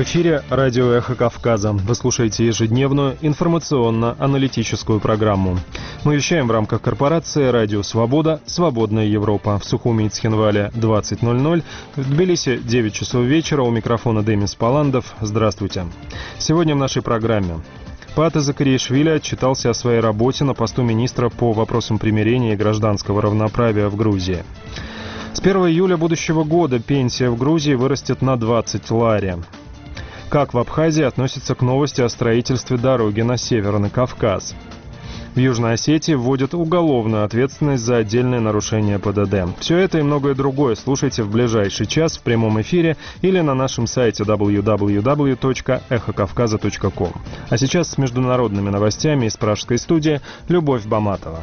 эфире радио «Эхо Кавказа». Вы слушаете ежедневную информационно-аналитическую программу. Мы вещаем в рамках корпорации «Радио Свобода. Свободная Европа». В Сухуми и Цхинвале 20:00, в Тбилиси 9 часов вечера. У микрофона Демис Паландов. Здравствуйте. Сегодня в нашей программе. Пата Закариашвили отчитался о своей работе на посту министра по вопросам примирения и гражданского равноправия в Грузии. С 1 июля будущего года пенсия в Грузии вырастет на 20 лари. Как в Абхазии относятся к новости о строительстве дороги на Северный Кавказ? В Южной Осетии вводят уголовную ответственность за отдельные нарушения ПДД. Все это и многое другое слушайте в ближайший час в прямом эфире или на нашем сайте www.эхокавказа.ком. А сейчас с международными новостями из пражской студии Любовь Баматова.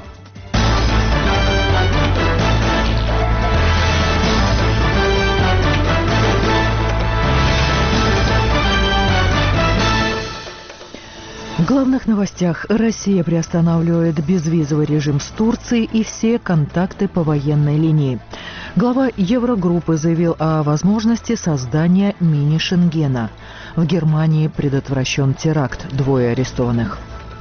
В главных новостях: Россия приостанавливает безвизовый режим с Турцией и все контакты по военной линии. Глава Еврогруппы заявил о возможности создания мини-Шенгена. В Германии предотвращен теракт, 2 арестованных.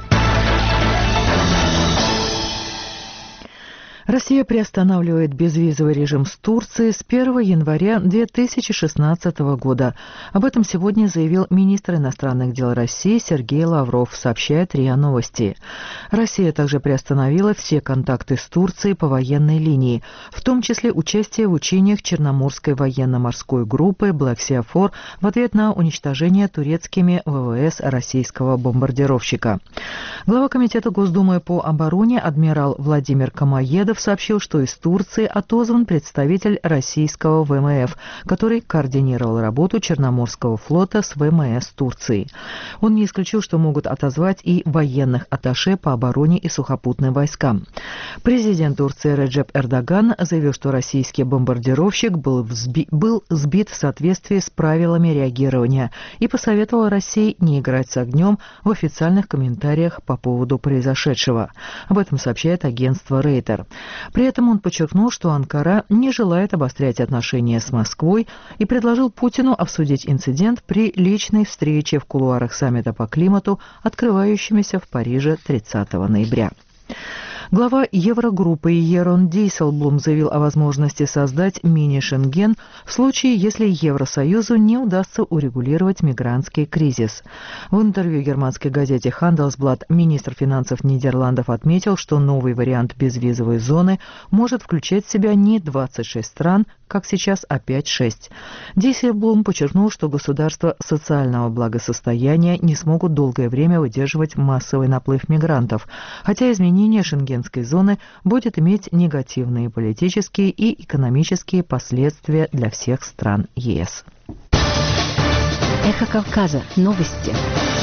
Россия приостанавливает безвизовый режим с Турцией с 1 января 2016 года. Об этом сегодня заявил министр иностранных дел России Сергей Лавров, сообщает РИА Новости. Россия также приостановила все контакты с Турцией по военной линии, в том числе участие в учениях Черноморской военно-морской группы Black Sea 4 в ответ на уничтожение турецкими ВВС российского бомбардировщика. Глава Комитета Госдумы по обороне адмирал Владимир Камоедов сообщил, что из Турции отозван представитель российского ВМФ, который координировал работу Черноморского флота с ВМС Турции. Он не исключил, что могут отозвать и военных атташе по обороне и сухопутным войскам. Президент Турции Реджеп Эрдоган заявил, что российский бомбардировщик был сбит в соответствии с правилами реагирования и посоветовал России не играть с огнем в официальных комментариях по поводу произошедшего. Об этом сообщает агентство Рейтер. При этом он подчеркнул, что Анкара не желает обострять отношения с Москвой и предложил Путину обсудить инцидент при личной встрече в кулуарах саммита по климату, открывающемуся в Париже 30 ноября. Глава Еврогруппы Ерон Дейселблум заявил о возможности создать мини-Шенген в случае, если Евросоюзу не удастся урегулировать мигрантский кризис. В интервью германской газете Handelsblatt министр финансов Нидерландов отметил, что новый вариант безвизовой зоны может включать в себя не 26 стран, как сейчас, а 5-6. Дейселблум подчеркнул, что государства социального благосостояния не смогут долгое время выдерживать массовый наплыв мигрантов, хотя изменение шенгенской зоны будет иметь негативные политические и экономические последствия для всех стран ЕС. Эхо Кавказа. Новости.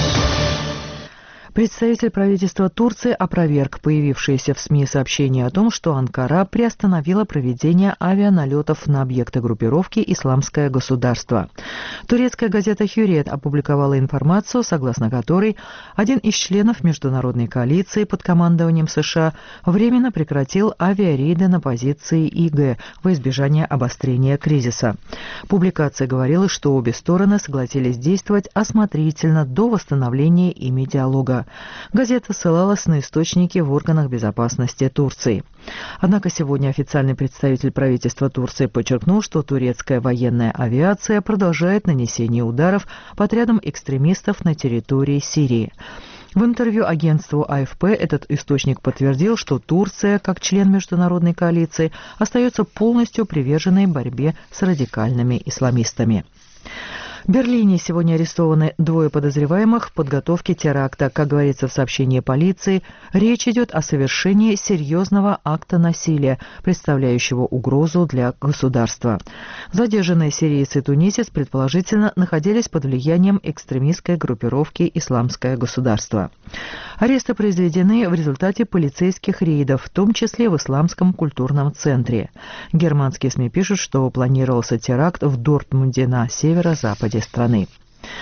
Представитель правительства Турции опроверг появившиеся в СМИ сообщения о том, что Анкара приостановила проведение авианалетов на объекты группировки «Исламское государство». Турецкая газета «Хюриет» опубликовала информацию, согласно которой один из членов международной коалиции под командованием США временно прекратил авиарейды на позиции ИГ во избежание обострения кризиса. Публикация говорила, что обе стороны согласились действовать осмотрительно до восстановления ими диалога. Газета ссылалась на источники в органах безопасности Турции. Однако сегодня официальный представитель правительства Турции подчеркнул, что турецкая военная авиация продолжает нанесение ударов по отрядам экстремистов на территории Сирии. В интервью агентству АФП этот источник подтвердил, что Турция, как член международной коалиции, остается полностью приверженной борьбе с радикальными исламистами. В Берлине сегодня арестованы 2 подозреваемых в подготовке теракта. Как говорится в сообщении полиции, речь идет о совершении серьезного акта насилия, представляющего угрозу для государства. Задержанные сирийцы и тунисец предположительно находились под влиянием экстремистской группировки «Исламское государство». Аресты произведены в результате полицейских рейдов, в том числе в Исламском культурном центре. Германские СМИ пишут, что планировался теракт в Дортмунде на северо-западе страны.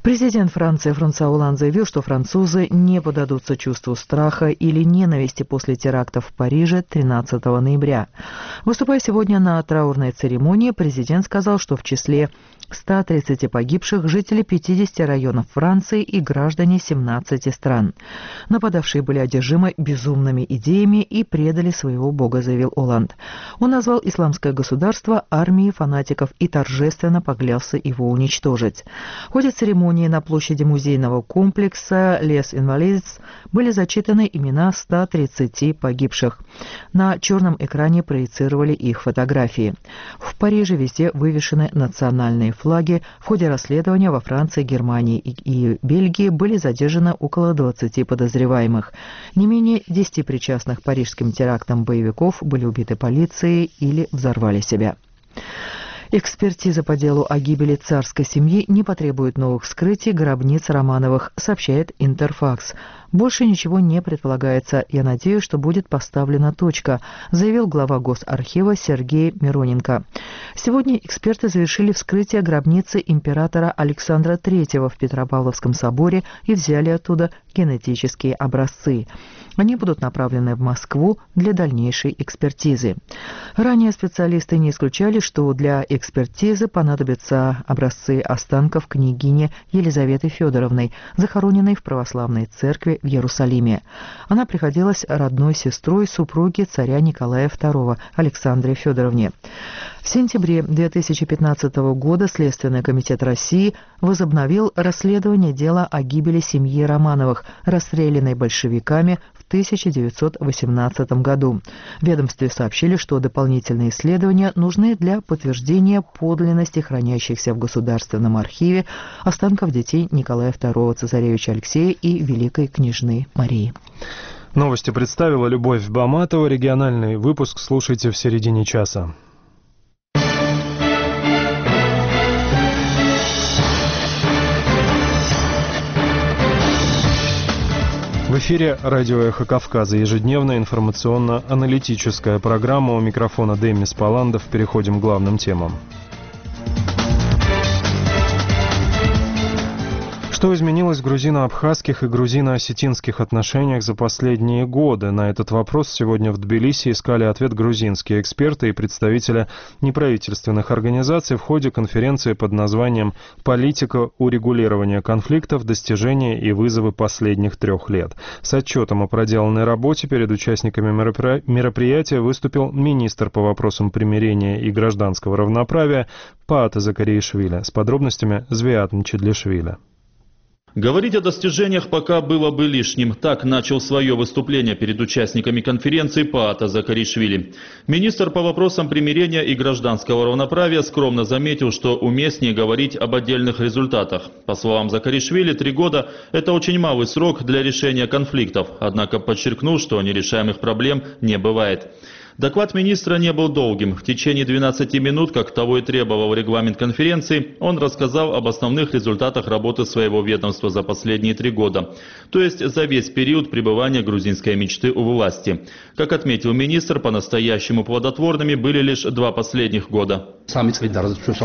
Президент Франции Франсуа Олланд заявил, что французы не поддадутся чувству страха или ненависти после терактов в Париже 13 ноября. Выступая сегодня на траурной церемонии, президент сказал, что в числе 130 погибших жители 50 районов Франции и граждане 17 стран. Нападавшие были одержимы безумными идеями и предали своего бога, заявил Олланд. Он назвал исламское государство армией фанатиков и торжественно поклялся его уничтожить. В ходе церемонии на площади музейного комплекса «Les Invalides» были зачитаны имена 130 погибших. На черном экране проецировали их фотографии. В Париже везде вывешены национальные флаги. В ходе расследования во Франции, Германии и Бельгии были задержаны около 20 подозреваемых. Не менее 10 причастных парижским терактам боевиков были убиты полицией или взорвали себя. Экспертиза по делу о гибели царской семьи не потребует новых вскрытий гробниц Романовых, сообщает Интерфакс. Больше ничего не предполагается. Я надеюсь, что будет поставлена точка, заявил глава Госархива Сергей Мироненко. Сегодня эксперты завершили вскрытие гробницы императора Александра III в Петропавловском соборе и взяли оттуда генетические образцы. Они будут направлены в Москву для дальнейшей экспертизы. Ранее специалисты не исключали, что для экспертизы понадобятся образцы останков княгини Елизаветы Федоровны, захороненной в православной церкви в Иерусалиме. Она приходилась родной сестрой супруги царя Николая II Александре Федоровне. В сентябре 2015 года Следственный комитет России возобновил расследование дела о гибели семьи Романовых, расстрелянной большевиками в 1918 году. В ведомстве сообщили, что дополнительные исследования нужны для подтверждения подлинности хранящихся в Государственном архиве останков детей Николая II, цесаревича Алексея и великой княжны Марии. Новости представила Любовь Баматова. Региональный выпуск слушайте в середине часа. В эфире радио «Эхо Кавказа», ежедневная информационно-аналитическая программа. У микрофона Демис Паландов. Переходим к главным темам. Что изменилось в грузино-абхазских и грузино-осетинских отношениях за последние годы? На этот вопрос сегодня в Тбилиси искали ответ грузинские эксперты и представители неправительственных организаций в ходе конференции под названием «Политика урегулирования конфликтов. Достижения и вызовы последних 3 лет». С отчетом о проделанной работе перед участниками мероприятия выступил министр по вопросам примирения и гражданского равноправия Паата Закариишвили. С подробностями Звиат Мчедлишвили. Говорить о достижениях пока было бы лишним. Так начал свое выступление перед участниками конференции Паата Закаришвили. Министр по вопросам примирения и гражданского равноправия скромно заметил, что уместнее говорить об отдельных результатах. По словам Закаришвили, 3 года – это очень малый срок для решения конфликтов, однако подчеркнул, что нерешаемых проблем не бывает. Доклад министра не был долгим. В течение 12 минут, как того и требовал регламент конференции, он рассказал об основных результатах работы своего ведомства за последние 3 года, то есть за весь период пребывания грузинской мечты у власти. Как отметил министр, по-настоящему плодотворными были лишь 2 последних года. Из 3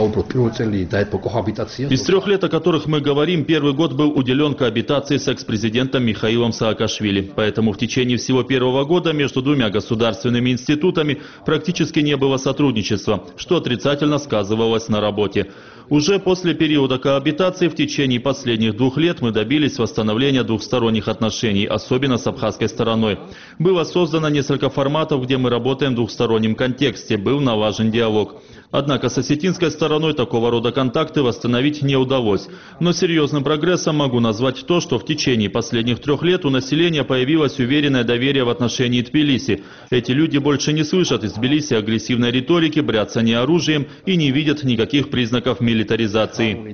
лет, о которых мы говорим, первый год был уделен коабитации с экс-президентом Михаилом Саакашвили. Поэтому в течение всего первого года между 2 государственными институтами практически не было сотрудничества, что отрицательно сказывалось на работе. Уже после периода коабитации в течение последних 2 лет мы добились восстановления двухсторонних отношений, особенно с абхазской стороной. Было создано несколько форматов, где мы работаем в двухстороннем контексте, был налажен диалог. Однако с осетинской стороной такого рода контакты восстановить не удалось. Но серьезным прогрессом могу назвать то, что в течение последних 3 лет у населения появилось уверенное доверие в отношении Тбилиси. Эти люди больше не слышат из Тбилиси агрессивной риторики, бряцания оружием и не видят никаких признаков милитаризации,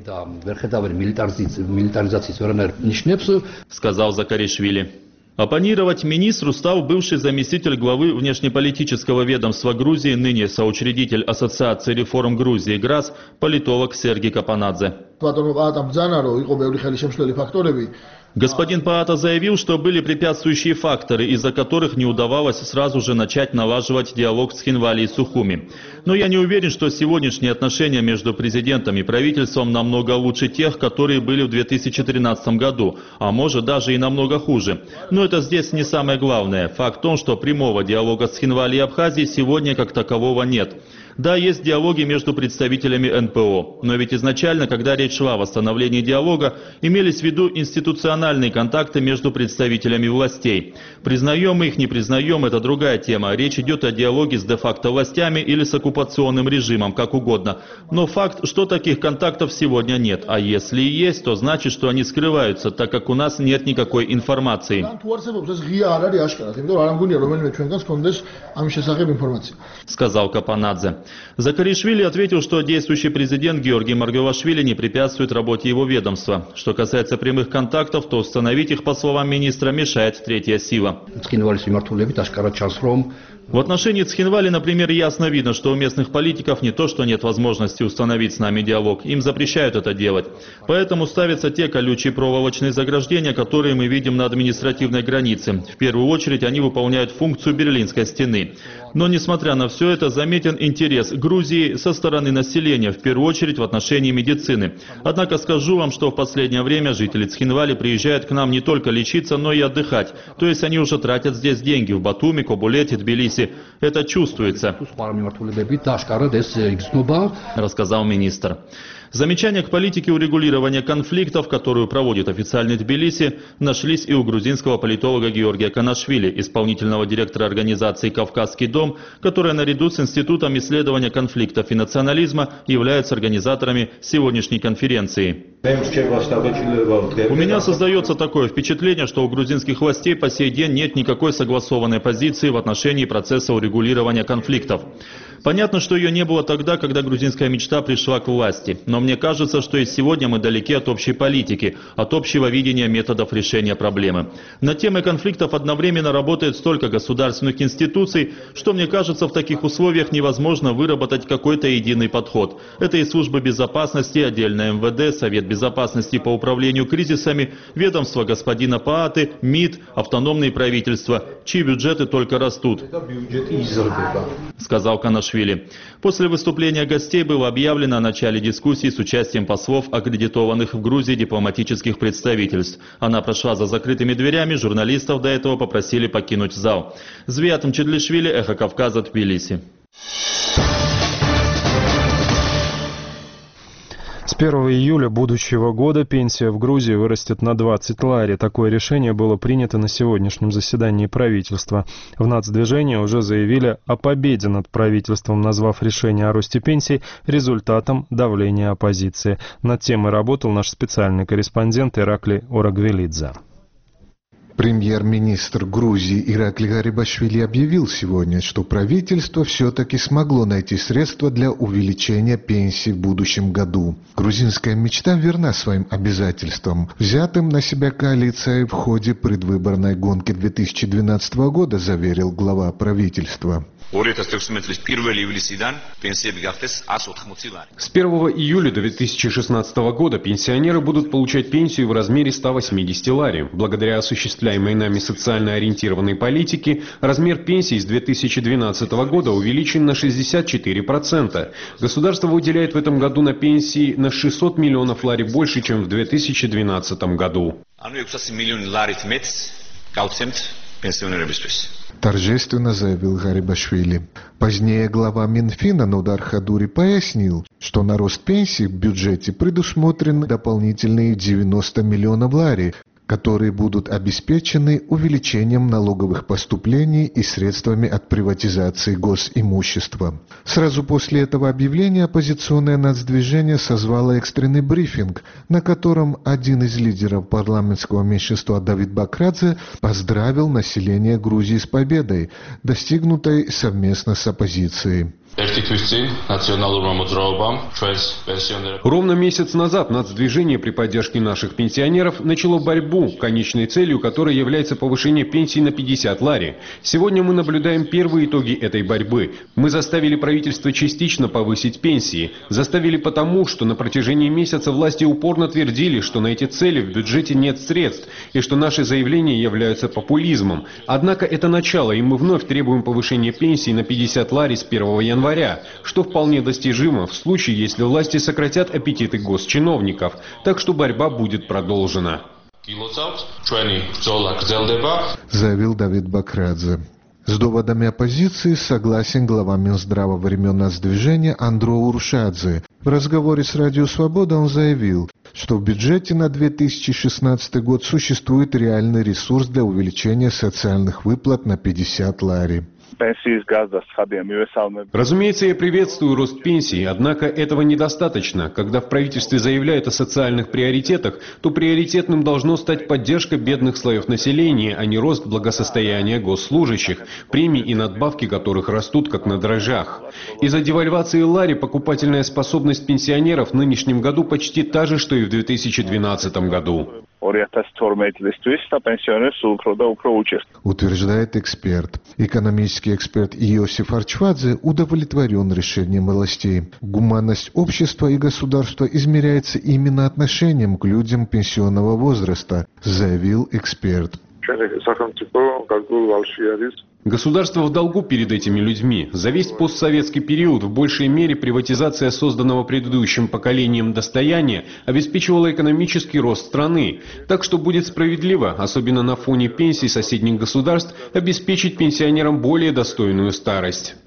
сказал Закаришвили. Оппонировать министру стал бывший заместитель главы внешнеполитического ведомства Грузии, ныне соучредитель Ассоциации реформ Грузии ГРАС, политолог Сергей Капанадзе. Господин Паата заявил, что были препятствующие факторы, из-за которых не удавалось сразу же начать налаживать диалог с Цхинвали и Сухуми. Но я не уверен, что сегодняшние отношения между президентом и правительством намного лучше тех, которые были в 2013 году, а может даже и намного хуже. Но это здесь не самое главное. Факт в том, что прямого диалога с Цхинвали и Абхазией сегодня как такового нет. Да, есть диалоги между представителями НПО, но ведь изначально, когда речь шла о восстановлении диалога, имелись в виду институциональные контакты между представителями властей. Признаем мы их, не признаем, это другая тема. Речь идет о диалоге с де-факто властями или с оккупационным режимом, как угодно. Но факт, что таких контактов сегодня нет. А если и есть, то значит, что они скрываются, так как у нас нет никакой информации. Сказал Капанадзе. Закаришвили ответил, что действующий президент Георгий Маргвелашвили не препятствует работе его ведомства. Что касается прямых контактов, то установить их, по словам министра, мешает третья сила. В отношении Цхинвали, например, ясно видно, что у местных политиков не то, что нет возможности установить с нами диалог, им запрещают это делать. Поэтому ставятся те колючие проволочные заграждения, которые мы видим на административной границе. В первую очередь они выполняют функцию Берлинской стены. Но, несмотря на все это, заметен интерес Грузии со стороны населения, в первую очередь в отношении медицины. Однако скажу вам, что в последнее время жители Цхинвали приезжают к нам не только лечиться, но и отдыхать. То есть они уже тратят здесь деньги в Батуми, Кобулете, Тбилиси. Это чувствуется, рассказал министр. Замечания к политике урегулирования конфликтов, которую проводит официальный Тбилиси, нашлись и у грузинского политолога Георгия Канашвили, исполнительного директора организации «Кавказский дом», которая наряду с Институтом исследования конфликтов и национализма является организаторами сегодняшней конференции. У меня создается такое впечатление, что у грузинских властей по сей день нет никакой согласованной позиции в отношении процесса урегулирования конфликтов. Понятно, что ее не было тогда, когда грузинская мечта пришла к власти. Но мне кажется, что и сегодня мы далеки от общей политики, от общего видения методов решения проблемы. Над темой конфликтов одновременно работает столько государственных институций, что, мне кажется, в таких условиях невозможно выработать какой-то единый подход. Это и служба безопасности, отдельное МВД, Совет безопасности по управлению кризисами, ведомство господина Пааты, МИД, автономные правительства, чьи бюджеты только растут, сказал Канашвили. После выступления гостей было объявлено о начале дискуссии с участием послов, аккредитованных в Грузии дипломатических представительств. Она прошла за закрытыми дверями, журналистов до этого попросили покинуть зал. Звиат Мчедлишвили, Эхо Кавказа, Тбилиси. С 1 июля будущего года пенсия в Грузии вырастет на 20 лари. Такое решение было принято на сегодняшнем заседании правительства. В нацдвижении уже заявили о победе над правительством, назвав решение о росте пенсий результатом давления оппозиции. Над темой работал наш специальный корреспондент Иракли Орагвелидзе. Премьер-министр Грузии Иракли Гарибашвили объявил сегодня, что правительство все-таки смогло найти средства для увеличения пенсий в будущем году. Грузинская мечта верна своим обязательствам, взятым на себя коалицией в ходе предвыборной гонки 2012 года, заверил глава правительства. С 1 июля 2016 года пенсионеры будут получать пенсию в размере 180 лари. Благодаря осуществляемой нами социально ориентированной политике, размер пенсии с 2012 года увеличен на 64%. Государство выделяет в этом году на пенсии на 600 миллионов лари больше, чем в 2012 году. Торжественно заявил Гарибашвили. Позднее глава Минфина Нудар Хадури пояснил, что на рост пенсий в бюджете предусмотрены дополнительные 90 миллионов лари, которые будут обеспечены увеличением налоговых поступлений и средствами от приватизации госимущества. Сразу после этого объявления оппозиционное нацдвижение созвало экстренный брифинг, на котором один из лидеров парламентского меньшинства Давид Бакрадзе поздравил население Грузии с победой, достигнутой совместно с оппозицией. Ровно месяц назад нацдвижение при поддержке наших пенсионеров начало борьбу, конечной целью которой является повышение пенсий на 50 лари. Сегодня мы наблюдаем первые итоги этой борьбы. Мы заставили правительство частично повысить пенсии. Заставили потому, что на протяжении месяца власти упорно твердили, что на эти цели в бюджете нет средств и что наши заявления являются популизмом. Однако это начало, и мы вновь требуем повышения пенсий на 50 лари с 1 января, что вполне достижимо в случае, если власти сократят аппетиты госчиновников. Так что борьба будет продолжена. Заявил Давид Бакрадзе. С доводами оппозиции согласен глава Минздрава времен нацдвижения Андро Уршадзе. В разговоре с Радио Свобода он заявил, что в бюджете на 2016 год существует реальный ресурс для увеличения социальных выплат на 50 лари. Разумеется, я приветствую рост пенсий, однако этого недостаточно. Когда в правительстве заявляют о социальных приоритетах, то приоритетным должно стать поддержка бедных слоев населения, а не рост благосостояния госслужащих, премии и надбавки которых растут как на дрожжах. Из-за девальвации лари покупательная способность пенсионеров в нынешнем году почти та же, что и в 2012 году. Утверждает эксперт. Экономический эксперт Иосиф Арчвадзе удовлетворен решением властей. Гуманность общества и государства измеряется именно отношением к людям пенсионного возраста, заявил эксперт. Государство в долгу перед этими людьми. За весь постсоветский период в большей мере приватизация созданного предыдущим поколением достояния обеспечивала экономический рост страны. Так что будет справедливо, особенно на фоне пенсий соседних государств, обеспечить пенсионерам более достойную старость.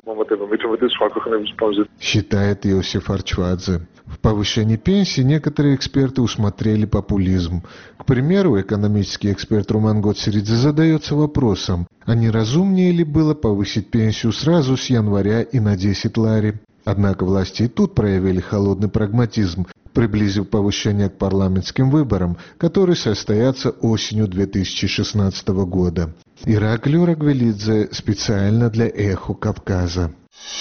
Считает Иосиф Арчвадзе. В повышении пенсий некоторые эксперты усмотрели популизм. К примеру, экономический эксперт Роман Гоцеридзе задается вопросом, а не разумнее ли было повысить пенсию сразу с января и на 10 лари? Однако власти и тут проявили холодный прагматизм, приблизив повышение к парламентским выборам, которые состоятся осенью 2016 года. Ираклий Рагвелидзе специально для «Эхо Кавказа».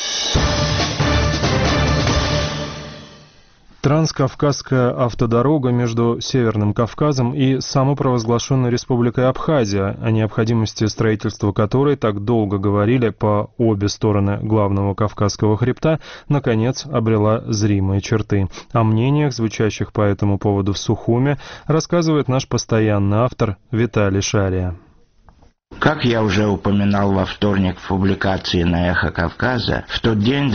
Транскавказская автодорога между Северным Кавказом и самопровозглашенной Республикой Абхазия, о необходимости строительства которой так долго говорили по обе стороны главного Кавказского хребта, наконец обрела зримые черты. О мнениях, звучащих по этому поводу в Сухуме, рассказывает наш постоянный автор Виталий Шария. Как я уже упоминал во вторник в публикации на «Эхо Кавказа», в тот день,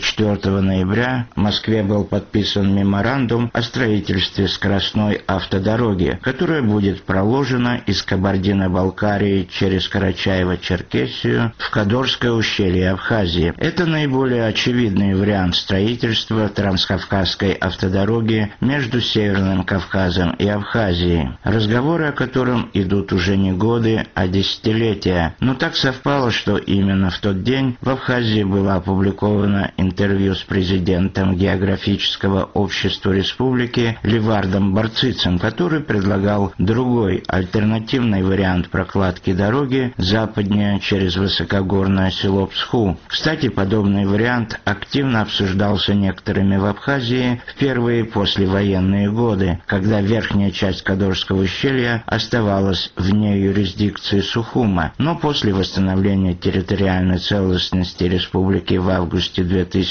24 ноября, в Москве был подписан меморандум о строительстве скоростной автодороги, которая будет проложена из Кабардино-Балкарии через Карачаево-Черкесию в Кадорское ущелье Абхазии. Это наиболее очевидный вариант строительства транскавказской автодороги между Северным Кавказом и Абхазией, разговоры о котором идут уже не годы, а десятилетия. Но так совпало, что именно в тот день в Абхазии было опубликовано интервью с президентом географического общества республики Ливардом Барцицем, который предлагал другой, альтернативный вариант прокладки дороги западнее через высокогорное село Псху. Кстати, подобный вариант активно обсуждался некоторыми в Абхазии в первые послевоенные годы, когда верхняя часть Кадорского ущелья оставалась вне юрисдикции Сухума, но после восстановления территориальной целостности республики в августе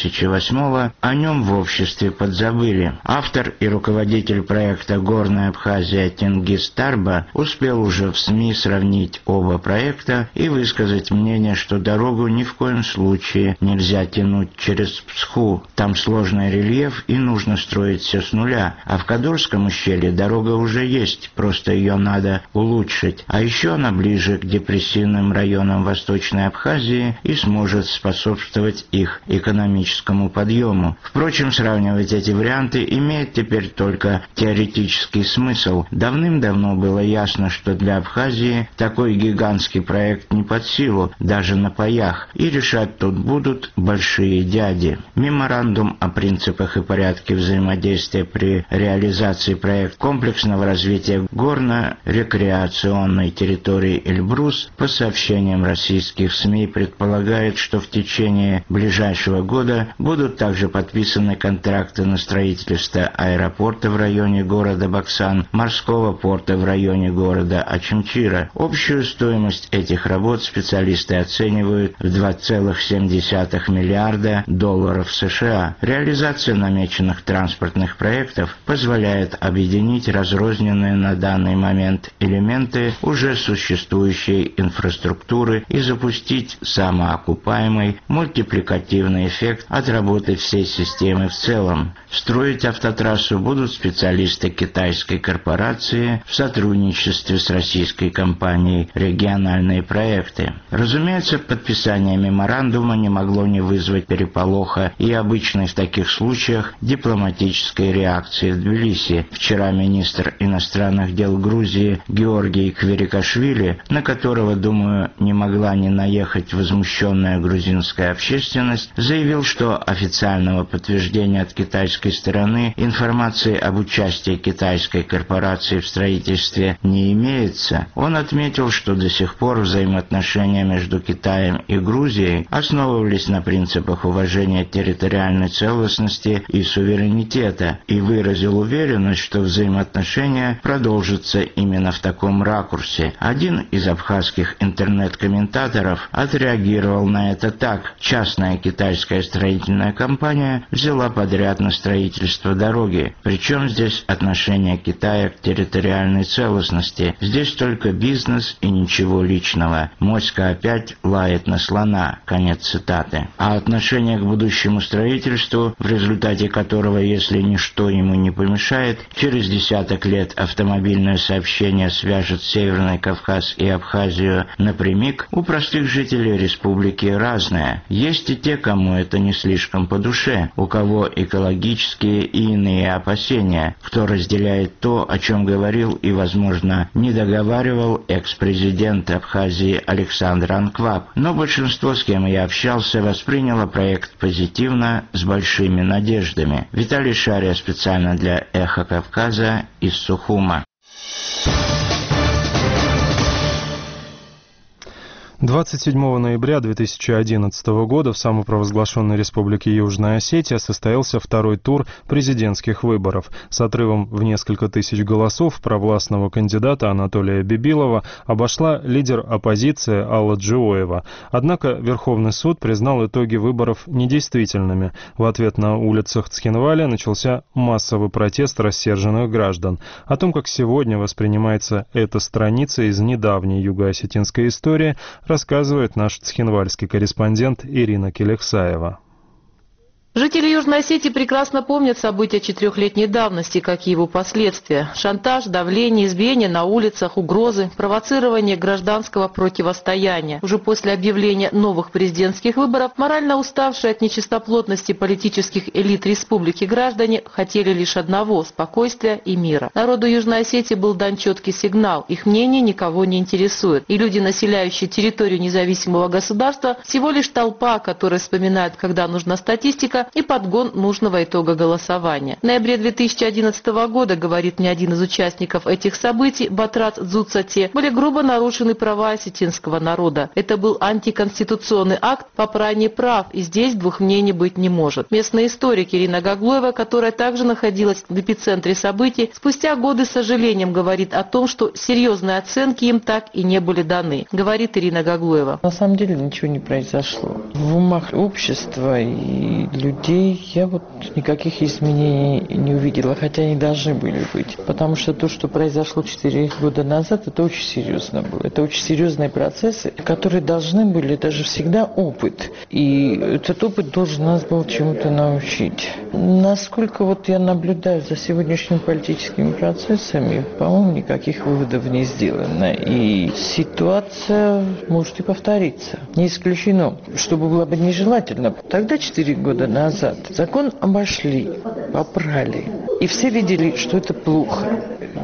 2008-го о нем в обществе подзабыли. Автор и руководитель проекта «Горная Абхазия» Тенгиз Тарба успел уже в СМИ сравнить оба проекта и высказать мнение, что дорогу ни в коем случае нельзя тянуть через Псху. Там сложный рельеф и нужно строить все с нуля, а в Кадорском ущелье дорога уже есть, просто ее надо улучшить. А еще она ближе к депрессивным районам Восточной Абхазии и сможет способствовать их экономическому подъему. Впрочем, сравнивать эти варианты имеет теперь только теоретический смысл. Давным-давно было ясно, что для Абхазии такой гигантский проект не под силу, даже на паях, и решать тут будут большие дяди. Меморандум о принципах и порядке взаимодействия при реализации проекта комплексного развития горно-рекреационной территории Эльбрус груз, по сообщениям российских СМИ, предполагает, что в течение ближайшего года будут также подписаны контракты на строительство аэропорта в районе города Баксан, морского порта в районе города Ачимчира. Общую стоимость этих работ специалисты оценивают в $2,7 миллиарда США. Реализация намеченных транспортных проектов позволяет объединить разрозненные на данный момент элементы уже существующей инфраструктуры и запустить самоокупаемый мультипликативный эффект от работы всей системы в целом. Строить автотрассу будут специалисты китайской корпорации в сотрудничестве с российской компанией «Региональные проекты». Разумеется, подписание меморандума не могло не вызвать переполоха и обычной в таких случаях дипломатической реакции в Тбилиси. Вчера министр иностранных дел Грузии Георгий Кверикашвили, на которого, думаю, не могла не наехать возмущенная грузинская общественность, заявил, что официального подтверждения от китайской стороны информации об участии китайской корпорации в строительстве не имеется. Он отметил, что до сих пор взаимоотношения между Китаем и Грузией основывались на принципах уважения территориальной целостности и суверенитета, и выразил уверенность, что взаимоотношения продолжатся именно в таком ракурсе. Один из абхазских интернет-комментаторов отреагировал на это так: частная китайская строительная компания взяла подряд на строительство дороги. Причем здесь отношение Китая к территориальной целостности? Здесь только бизнес и ничего личного. Моська опять лает на слона. Конец цитаты. А отношение к будущему строительству, в результате которого, если ничто ему не помешает, через десяток лет автомобильное сообщение свяжет Северный Кавказ и Абхазию напрямик, у простых жителей республики разное. Есть и те, кому это не слишком по душе, у кого экологические и иные опасения, кто разделяет то, о чем говорил и, возможно, не договаривал экс-президент Абхазии Александр Анкваб. Но большинство, с кем я общался, восприняло проект позитивно, с большими надеждами. Виталий Шария специально для «Эхо Кавказа» из Сухума. 27 ноября 2011 года в самопровозглашенной Республике Южная Осетия состоялся второй тур президентских выборов. С отрывом в несколько тысяч голосов провластного кандидата Анатолия Бибилова обошла лидер оппозиции Алла Джиоева. Однако Верховный суд признал итоги выборов недействительными. В ответ на улицах Цхинваля начался массовый протест рассерженных граждан. О том, как сегодня воспринимается эта страница из недавней юго-осетинской истории, рассказывает наш цхинвальский корреспондент Ирина Келексаева. Жители Южной Осетии прекрасно помнят события 4-летней давности, как и его последствия. Шантаж, давление, избиение на улицах, угрозы, провоцирование гражданского противостояния. Уже после объявления новых президентских выборов морально уставшие от нечистоплотности политических элит республики граждане хотели лишь одного – спокойствия и мира. Народу Южной Осетии был дан четкий сигнал. Их мнение никого не интересует. И люди, населяющие территорию независимого государства, всего лишь толпа, которая вспоминает, когда нужна статистика, и подгон нужного итога голосования. В ноябре 2011 года, говорит мне один из участников этих событий, Батрат Дзуцате, были грубо нарушены права осетинского народа. Это был антиконституционный акт попрания прав, и здесь двух мнений быть не может. Местный историк Ирина Гаглоева, которая также находилась в эпицентре событий, спустя годы с сожалением говорит о том, что серьезные оценки им так и не были даны. Говорит Ирина Гаглоева. На самом деле ничего не произошло. В умах общества и людей я никаких изменений не увидела, хотя они должны были быть. Потому что то, что произошло 4 года назад, это очень серьезно было. Это очень серьезные процессы, которые должны были, это же всегда опыт. И этот опыт должен нас был чему-то научить. Насколько я наблюдаю за сегодняшними политическими процессами, по-моему, никаких выводов не сделано. И ситуация может и повториться. Не исключено, чтобы было бы нежелательно. Тогда, 4 года назад, закон обошли, попрали. И все видели, что это плохо.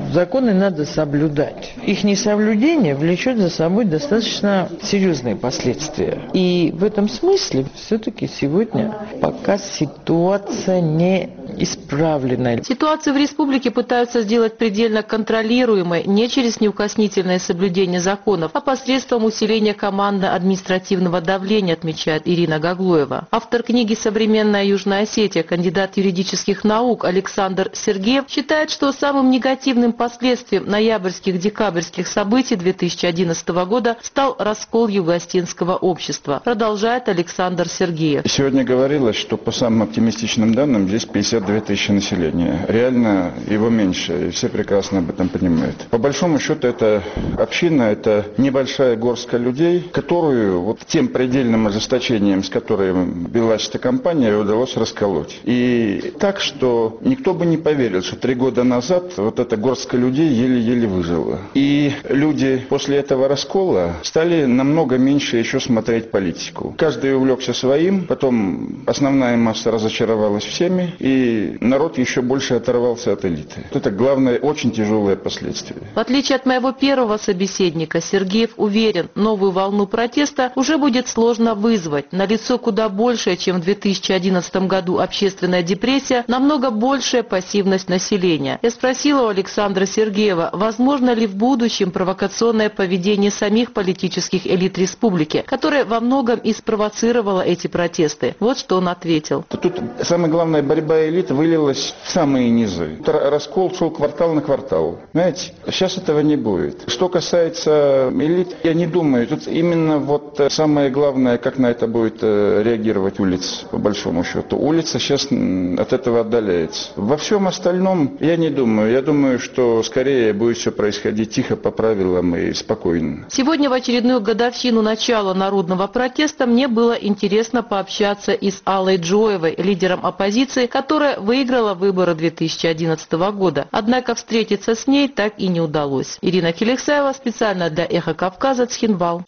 законы надо соблюдать. Их несоблюдение влечет за собой достаточно серьезные последствия. И в этом смысле все-таки сегодня пока ситуация не исправлена. Ситуацию в республике пытаются сделать предельно контролируемой не через неукоснительное соблюдение законов, а посредством усиления командно-административного давления, отмечает Ирина Гаглоева. Автор книги «Современная Южная Осетия», кандидат юридических наук Александр Сергеев считает, что самым негативным последствием ноябрьских-декабрьских событий 2011 года стал раскол юго-осетинского общества. Продолжает Александр Сергеев. Сегодня говорилось, что по самым оптимистичным данным здесь 52 тысячи населения. Реально его меньше, и все прекрасно об этом понимают. По большому счету это община, это небольшая горстка людей, которую вот тем предельным ожесточением, с которым велась эта кампания, удалось расколоть. И так, что никто бы не поверил, что 3 года назад вот эта горстка людей еле-еле выжила. И люди после этого раскола стали намного меньше еще смотреть политику. Каждый увлекся своим, потом основная масса разочаровалась всеми, и народ еще больше оторвался от элиты. Это главное, очень тяжелое последствие. В отличие от моего первого собеседника, Сергеев уверен, новую волну протеста уже будет сложно вызвать. Налицо куда большая, чем в 2011 году общественная депрессия, намного большая пассивность населения. Я спросила у Александра Сергеева, возможно ли в будущем провокационное поведение самих политических элит республики, которое во многом и спровоцировало эти протесты. Вот что он ответил. Тут самая главная борьба элит вылилась в самые низы. Раскол шел квартал на квартал. Знаете, сейчас этого не будет. Что касается элит, я не думаю. Тут именно вот самое главное, как на это будет реагировать улица, по большому счету. Улица сейчас от этого отдаляется. Во всем остальном я не думаю. Я думаю, что скорее будет все происходить тихо, по правилам и спокойно. Сегодня в очередную годовщину начала народного протеста мне было интересно пообщаться и с Аллой Джоевой, лидером оппозиции, которая выиграла выборы 2011 года. Однако встретиться с ней так и не удалось. Ирина Келексаева специально для «Эхо Кавказа», Цхинвал.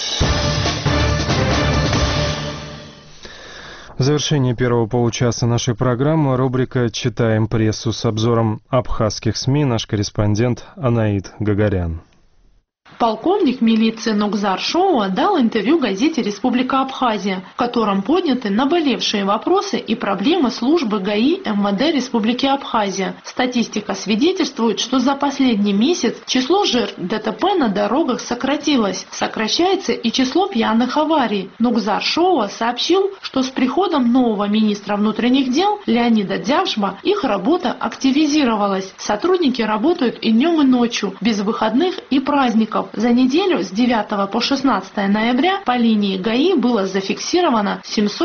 В завершении первого получаса нашей программы рубрика «Читаем прессу» с обзором абхазских СМИ, наш корреспондент Анаид Гагарян. Полковник милиции Нугзар Шоуа дал интервью газете «Республика Абхазия», в котором подняты наболевшие вопросы и проблемы службы ГАИ МВД Республики Абхазия. Статистика свидетельствует, что за последний месяц число жертв ДТП на дорогах сократилось. Сокращается и число пьяных аварий. Нугзар Шоуа сообщил, что с приходом нового министра внутренних дел Леонида Дзявшба их работа активизировалась. Сотрудники работают и днем, и ночью, без выходных и праздников. За неделю с 9 по 16 ноября по линии ГАИ было зафиксировано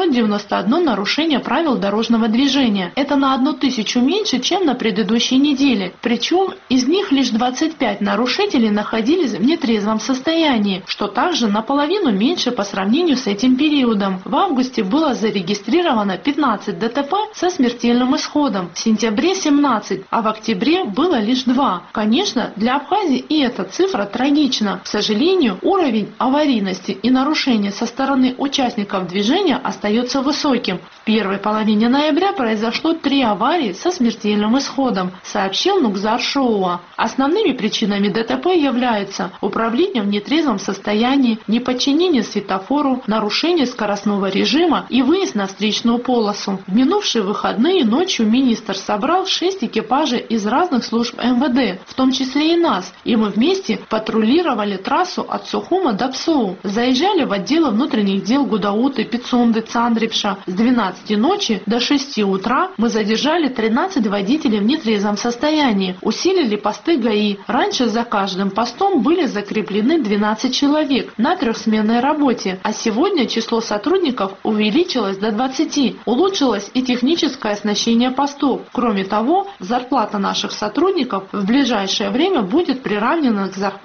791 нарушение правил дорожного движения. Это на 1000 меньше, чем на предыдущей неделе. Причем из них лишь 25 нарушителей находились в нетрезвом состоянии, что также наполовину меньше по сравнению с этим периодом. В августе было зарегистрировано 15 ДТП со смертельным исходом, в сентябре 17, а в октябре было лишь 2. Конечно, для Абхазии и эта цифра трагична. К сожалению, уровень аварийности и нарушений со стороны участников движения остается высоким. В первой половине ноября произошло 3 аварии со смертельным исходом, сообщил Нугзар Шоуа. Основными причинами ДТП являются управление в нетрезвом состоянии, неподчинение светофору, нарушение скоростного режима и выезд на встречную полосу. В минувшие выходные ночью министр собрал 6 экипажей из разных служб МВД, в том числе и нас, и мы вместе патрулировали трассу от Сухума до Псоу. Заезжали в отделы внутренних дел Гудауты, Пицунды, Цандрипша. С 12 ночи до 6 утра мы задержали 13 водителей в нетрезвом состоянии, усилили посты ГАИ. Раньше за каждым постом были закреплены 12 человек на трехсменной работе, а сегодня число сотрудников увеличилось до 20. Улучшилось и техническое оснащение постов. Кроме того, зарплата наших сотрудников в ближайшее время будет приравнена к зарплате российских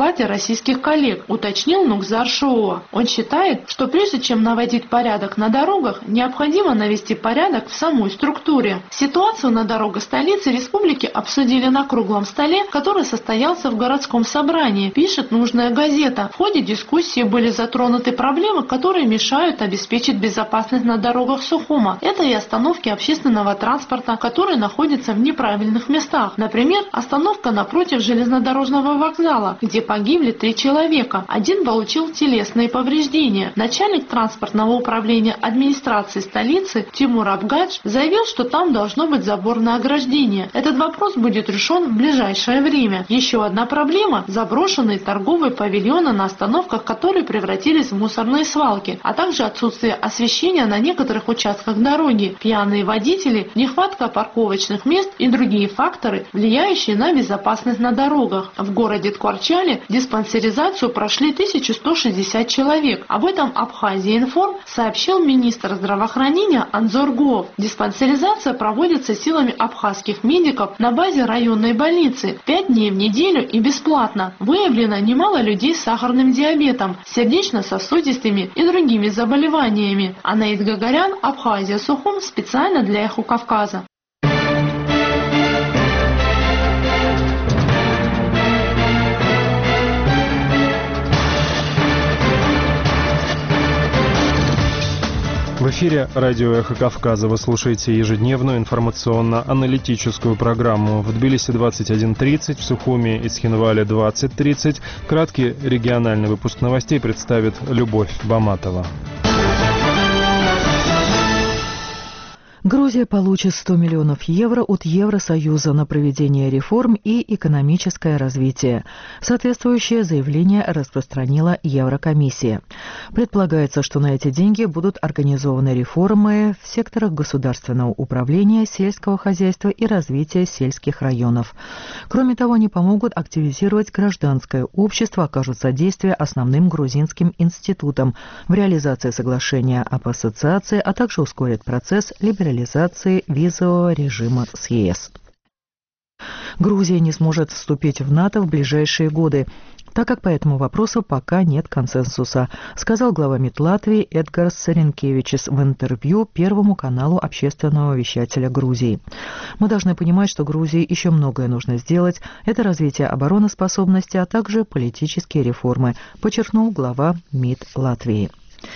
российских коллег, уточнил Нугзар Шооа. Он считает, что прежде чем наводить порядок на дорогах, необходимо навести порядок в самой структуре. Ситуацию на дорогах столицы республики обсудили на круглом столе, который состоялся в городском собрании, пишет нужная газета. В ходе дискуссии были затронуты проблемы, которые мешают обеспечить безопасность на дорогах Сухума. Это и остановки общественного транспорта, которые находятся в неправильных местах. Например, остановка напротив железнодорожного вокзала, где погибли 3 человека. Один получил телесные повреждения. Начальник транспортного управления администрации столицы Тимур Абгадж заявил, что там должно быть заборное ограждение. Этот вопрос будет решен в ближайшее время. Еще одна проблема – заброшенные торговые павильоны на остановках, которые превратились в мусорные свалки, а также отсутствие освещения на некоторых участках дороги, пьяные водители, нехватка парковочных мест и другие факторы, влияющие на безопасность на дорогах. В городе Ткварчале диспансеризацию прошли 1160 человек. Об этом Абхазия-Информ сообщил министр здравоохранения Анзор Гуов. Диспансеризация проводится силами абхазских медиков на базе районной больницы 5 дней в неделю и бесплатно. Выявлено немало людей с сахарным диабетом, сердечно-сосудистыми и другими заболеваниями. Анаид Гагарян, Абхазия, Сухум, специально для Эхо Кавказа. В эфире радио «Эхо Кавказа». Вы слушаете ежедневную информационно-аналитическую программу. В Тбилиси 21:30, в Сухуми и Цхинвале 20:30. Краткий региональный выпуск новостей представит Любовь Баматова. Грузия получит 100 миллионов евро от Евросоюза на проведение реформ и экономическое развитие. Соответствующее заявление распространила Еврокомиссия. Предполагается, что на эти деньги будут организованы реформы в секторах государственного управления, сельского хозяйства и развития сельских районов. Кроме того, они помогут активизировать гражданское общество, окажут содействие основным грузинским институтам в реализации соглашения об ассоциации, а также ускорят процесс либерализации визового режима с ЕС. Грузия не сможет вступить в НАТО в ближайшие годы, так как по этому вопросу пока нет консенсуса, сказал глава МИД Латвии Эдгарс Саренкевичус в интервью Первому каналу общественного вещателя Грузии. Мы должны понимать, что Грузии еще многое нужно сделать. Это развитие обороноспособности, а также политические реформы, подчеркнул глава МИД Латвии.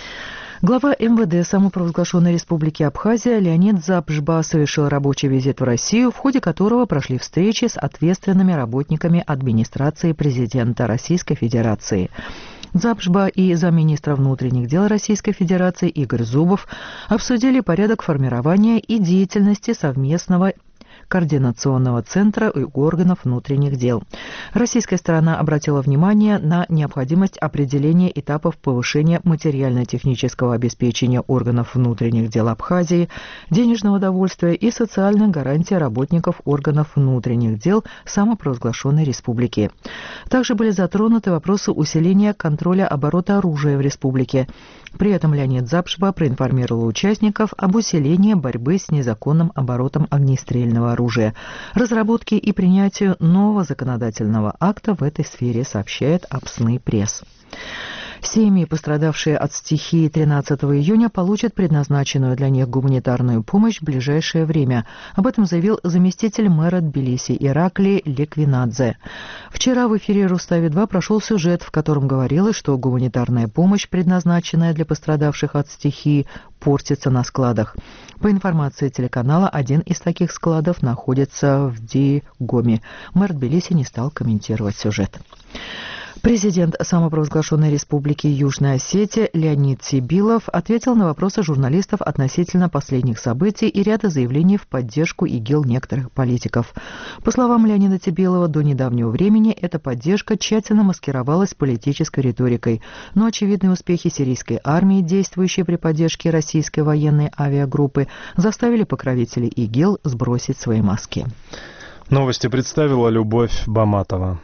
Глава МВД самопровозглашенной республики Абхазия Леонид Запшба совершил рабочий визит в Россию, в ходе которого прошли встречи с ответственными работниками администрации президента Российской Федерации. Запшба и замминистра внутренних дел Российской Федерации Игорь Зубов обсудили порядок формирования и деятельности совместного координационного центра и органов внутренних дел. Российская сторона обратила внимание на необходимость определения этапов повышения материально-технического обеспечения органов внутренних дел Абхазии, денежного довольствия и социальных гарантий работников органов внутренних дел самопровозглашенной республики. Также были затронуты вопросы усиления контроля оборота оружия в республике. При этом Леонид Запшба проинформировал участников об усилении борьбы с незаконным оборотом огнестрельного оружия, разработке и принятию нового законодательного акта в этой сфере, сообщает Апсны Пресс. Семьи, пострадавшие от стихии 13 июня, получат предназначенную для них гуманитарную помощь в ближайшее время. Об этом заявил заместитель мэра Тбилиси Ираклий Леквинадзе. Вчера в эфире Рустави-2 прошел сюжет, в котором говорилось, что гуманитарная помощь, предназначенная для пострадавших от стихии, портится на складах. По информации телеканала, один из таких складов находится в Дигоме. Мэр Тбилиси не стал комментировать сюжет. Президент самопровозглашенной республики Южная Осетия Леонид Сибилов ответил на вопросы журналистов относительно последних событий и ряда заявлений в поддержку ИГИЛ некоторых политиков. По словам Леонида Сибилова, до недавнего времени эта поддержка тщательно маскировалась политической риторикой, но очевидные успехи сирийской армии, действующей при поддержке российской военной авиагруппы, заставили покровителей ИГИЛ сбросить свои маски. Новости представила Любовь Баматова.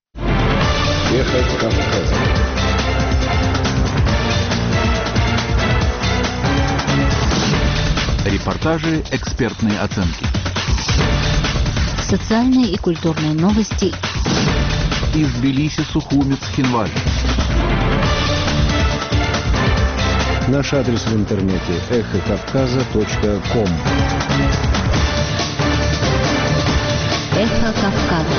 Эхо Кавказа. Репортажи, экспертные оценки. Социальные и культурные новости. из Тбилиси, Сухуми, Цхинваль. Наш адрес в интернете эхокавказа.ком. Эхо Кавказа.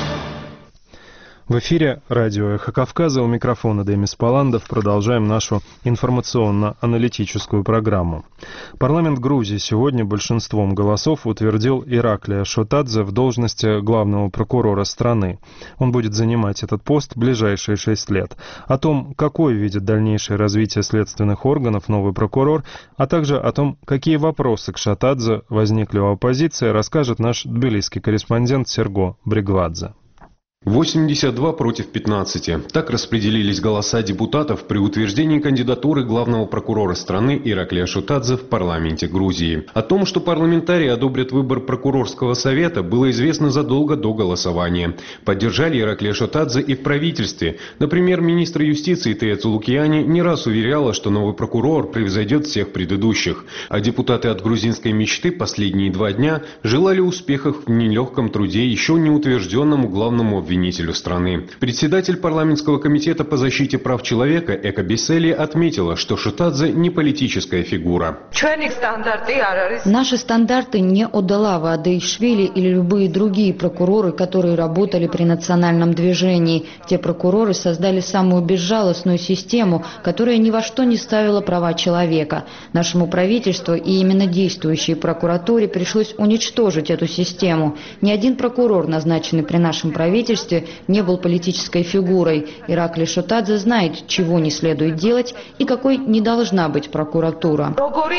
В эфире радио «Эхо Кавказа», у микрофона Демис Паландов. Продолжаем нашу информационно-аналитическую программу. Парламент Грузии сегодня большинством голосов утвердил Ираклия Шотадзе в должности главного прокурора страны. Он будет занимать этот пост в ближайшие 6 лет. О том, какое видит дальнейшее развитие следственных органов новый прокурор, а также о том, какие вопросы к Шотадзе возникли у оппозиции, расскажет наш тбилисский корреспондент Серго Бригвадзе. 82 против 15. Так распределились голоса депутатов при утверждении кандидатуры главного прокурора страны Ираклия Шотадзе в парламенте Грузии. О том, что парламентарии одобрят выбор прокурорского совета, было известно задолго до голосования. Поддержали Ираклия Шотадзе и в правительстве. Например, министр юстиции Тея Цулукияни не раз уверяла, что новый прокурор превзойдет всех предыдущих. А депутаты от грузинской мечты последние 2 дня желали успехов в нелегком труде еще не утвержденному главному обвинителю страны. Председатель парламентского комитета по защите прав человека Эка Бесели отметила, что Шотадзе не политическая фигура. Наши стандарты не Одалава Адеишвили или любые другие прокуроры, которые работали при национальном движении. Те прокуроры создали самую безжалостную систему, которая ни во что не ставила права человека. Нашему правительству и именно действующей прокуратуре пришлось уничтожить эту систему. Ни один прокурор, назначенный при нашем правительстве, не был политической фигурой. Ираклий Шотадзе знает, чего не следует делать и какой не должна быть прокуратура.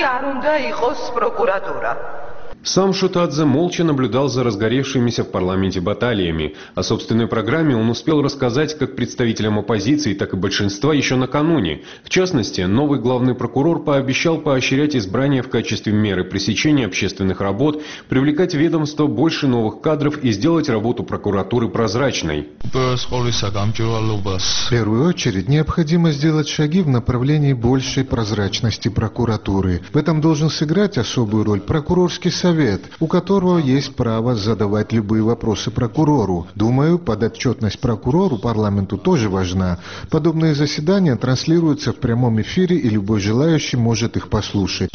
Сам Шотадзе молча наблюдал за разгоревшимися в парламенте баталиями. О собственной программе он успел рассказать как представителям оппозиции, так и большинства еще накануне. В частности, новый главный прокурор пообещал поощрять избрание в качестве меры пресечения общественных работ, привлекать в ведомство больше новых кадров и сделать работу прокуратуры прозрачной. В первую очередь, необходимо сделать шаги в направлении большей прозрачности прокуратуры. В этом должен сыграть особую роль прокурорский совет, у которого есть право задавать любые вопросы прокурору. Думаю, подотчетность прокурору парламенту тоже важна. Подобные заседания транслируются в прямом эфире, и любой желающий может их послушать.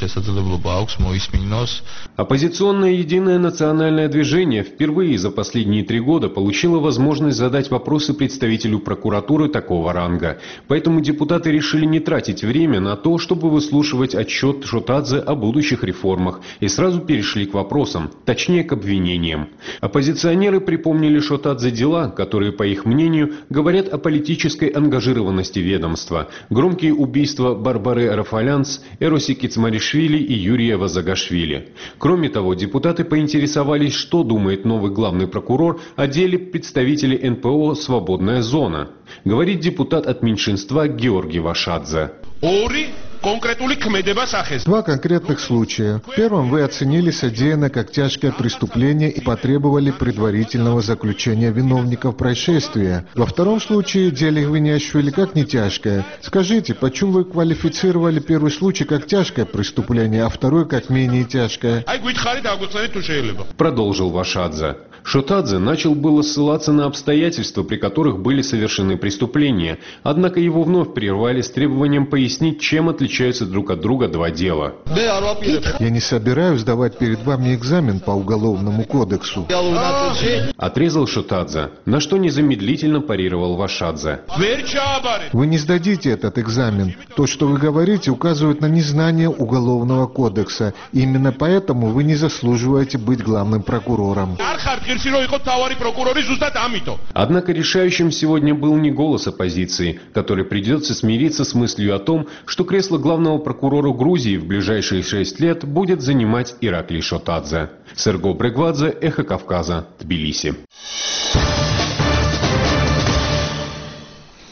Оппозиционное единое национальное движение впервые за последние 3 года получило возможность задать вопросы представителю прокуратуры такого ранга. Поэтому депутаты решили не тратить время на то, чтобы выслушивать отчет Шотадзе о будущих реформах, и сразу перешли к вопросам, точнее к обвинениям. Оппозиционеры припомнили Шотадзе дела, которые, по их мнению, говорят о политической ангажированности ведомства. Громкие убийства Барбары Рафалянц, Эроси Кицмаришвили и Юрия Вазагашвили. Кроме того, депутаты поинтересовались, что думает новый главный прокурор о деле представителей НПО «Свободная зона». Говорит депутат от меньшинства Георгий Вашадзе. 2 конкретных случая. В первом вы оценили содеянное как тяжкое преступление и потребовали предварительного заключения виновников происшествия. Во втором случае деле Гвиняшвили как не тяжкое. Скажите, почему вы квалифицировали первый случай как тяжкое преступление, а второй как менее тяжкое? Продолжил Вашадзе. Шотадзе начал было ссылаться на обстоятельства, при которых были совершены преступления, однако его вновь прервали с требованием пояснить, чем отличаются друг от друга 2 дела. Я не собираюсь сдавать перед вами экзамен по Уголовному кодексу. Отрезал Шотадзе, на что незамедлительно парировал Вашадзе. Вы не сдадите этот экзамен. То, что вы говорите, указывает на незнание Уголовного кодекса. И именно поэтому вы не заслуживаете быть главным прокурором. Однако решающим сегодня был не голос оппозиции, который придется смириться с мыслью о том, что кресло главного прокурора Грузии в ближайшие 6 лет будет занимать Ираклий Шотадзе. Серго Бригвадзе, Эхо Кавказа, Тбилиси.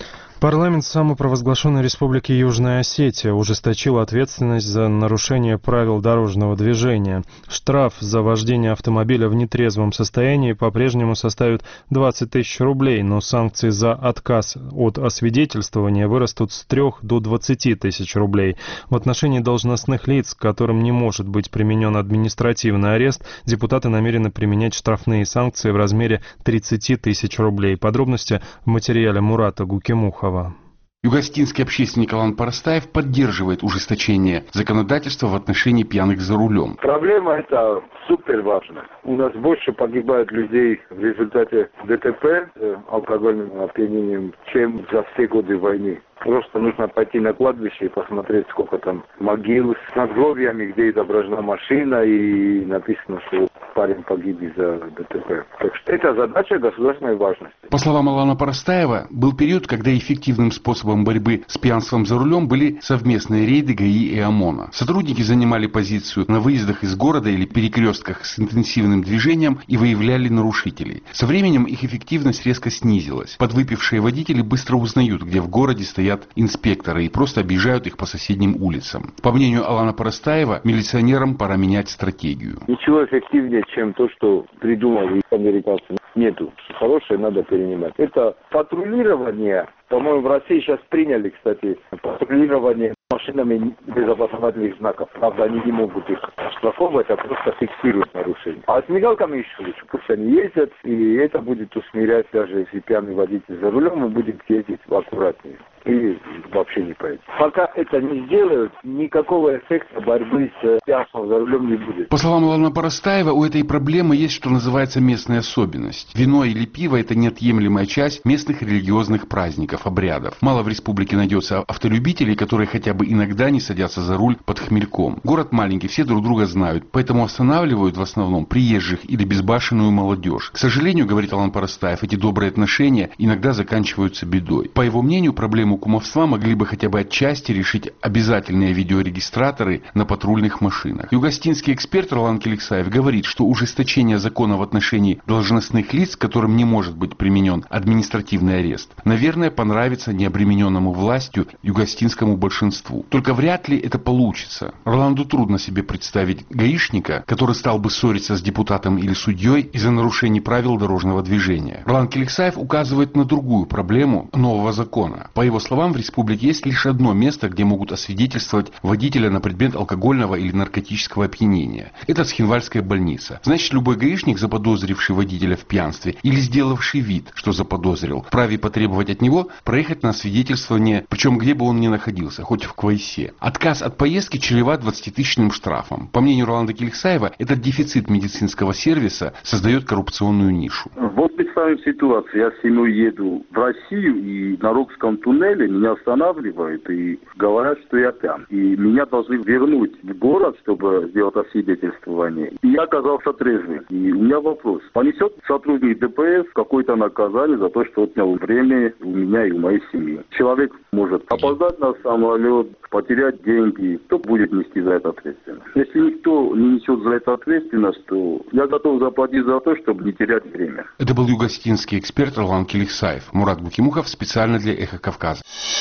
Парламент самопровозглашенной Республики Южная Осетия ужесточил ответственность за нарушение правил дорожного движения. Штраф за вождение автомобиля в нетрезвом состоянии по-прежнему составит 20 тысяч рублей, но санкции за отказ от освидетельствования вырастут с 3 до 20 тысяч рублей. В отношении должностных лиц, которым не может быть применен административный арест, депутаты намерены применять штрафные санкции в размере 30 тысяч рублей. Подробности в материале Мурата Гукимухова. Югостинский общественник Алан Парастаев поддерживает ужесточение законодательства в отношении пьяных за рулем. Проблема эта супер важная. У нас больше погибает людей в результате ДТП алкогольным опьянением, чем за все годы войны. Просто нужно пойти на кладбище и посмотреть, сколько там могил с надгробиями, где изображена машина и написано, что парень погиб из-за ДТП. Так что это задача государственной важности. По словам Алана Парастаева, был период, когда эффективным способом борьбы с пьянством за рулем были совместные рейды ГАИ и ОМОНа. Сотрудники занимали позицию на выездах из города или перекрестках с интенсивным движением и выявляли нарушителей. Со временем их эффективность резко снизилась. Подвыпившие водители быстро узнают, где в городе стоят инспекторы и просто объезжают их по соседним улицам. По мнению Алана Парастаева, милиционерам пора менять стратегию. Ничего эффективнее, чем то, что придумали американцы, нету. Хорошее надо перенимать. Это патрулирование. По-моему, в России сейчас приняли, кстати, патрулирование машинами без опознавательных знаков. Правда, они не могут их штрафовать, а просто фиксируют нарушения. А с мигалками еще лучше. Пусть они ездят, и это будет усмирять, даже если пьяный водитель за рулем, он будет ездить аккуратнее. И вообще не поедет. Пока это не сделают, никакого эффекта борьбы с пьянством за рулем не будет. По словам Алана Парастаева, у этой проблемы есть, что называется, местная особенность. Вино или пиво – это неотъемлемая часть местных религиозных праздников, обрядов. Мало в республике найдется автолюбителей, которые хотя бы иногда не садятся за руль под хмельком. Город маленький, все друг друга знают, поэтому останавливают в основном приезжих или безбашенную молодежь. К сожалению, говорит Алан Парастаев, эти добрые отношения иногда заканчиваются бедой. По его мнению, проблему кумовства могли бы хотя бы отчасти решить обязательные видеорегистраторы на патрульных машинах. Югостинский эксперт Ролан Келексаев говорит, что ужесточение закона в отношении должностных лиц, которым не может быть применен административный арест, наверное, понравится необремененному властью югостинскому большинству. Только вряд ли это получится. Роланду трудно себе представить гаишника, который стал бы ссориться с депутатом или судьей из-за нарушений правил дорожного движения. Ролан Келексаев указывает на другую проблему нового закона. По его словам, в республике есть лишь одно место, где могут освидетельствовать водителя на предмет алкогольного или наркотического опьянения. Это Цхинвальская больница. Значит, любой гаишник, заподозривший водителя в пьянстве или сделавший вид, что заподозрил, вправе потребовать от него проехать на освидетельствование, причем где бы он ни находился, хоть в Квайсе. Отказ от поездки чреват 20-тысячным штрафом. По мнению Роланда Келексаева, этот дефицит медицинского сервиса создает коррупционную нишу. Вот представим ситуацию. Я с семьей еду в Россию, и на Рокском туннеле меня останавливают и говорят, что я пьян. И меня должны вернуть в город, чтобы сделать освидетельствование. И я оказался трезвым. И у меня вопрос. Понесет сотрудник ДПС какое-то наказание за то, что отнял время у меня и у моей семьи? Человек может опоздать на самолет, потерять деньги. Кто будет нести за это ответственность? Если никто не несет за это ответственность, то я готов заплатить за то, чтобы не терять время. Это был югостинский эксперт Ролан Келексаев. Мурат Гукимухов специально для «Эхо Кавказа».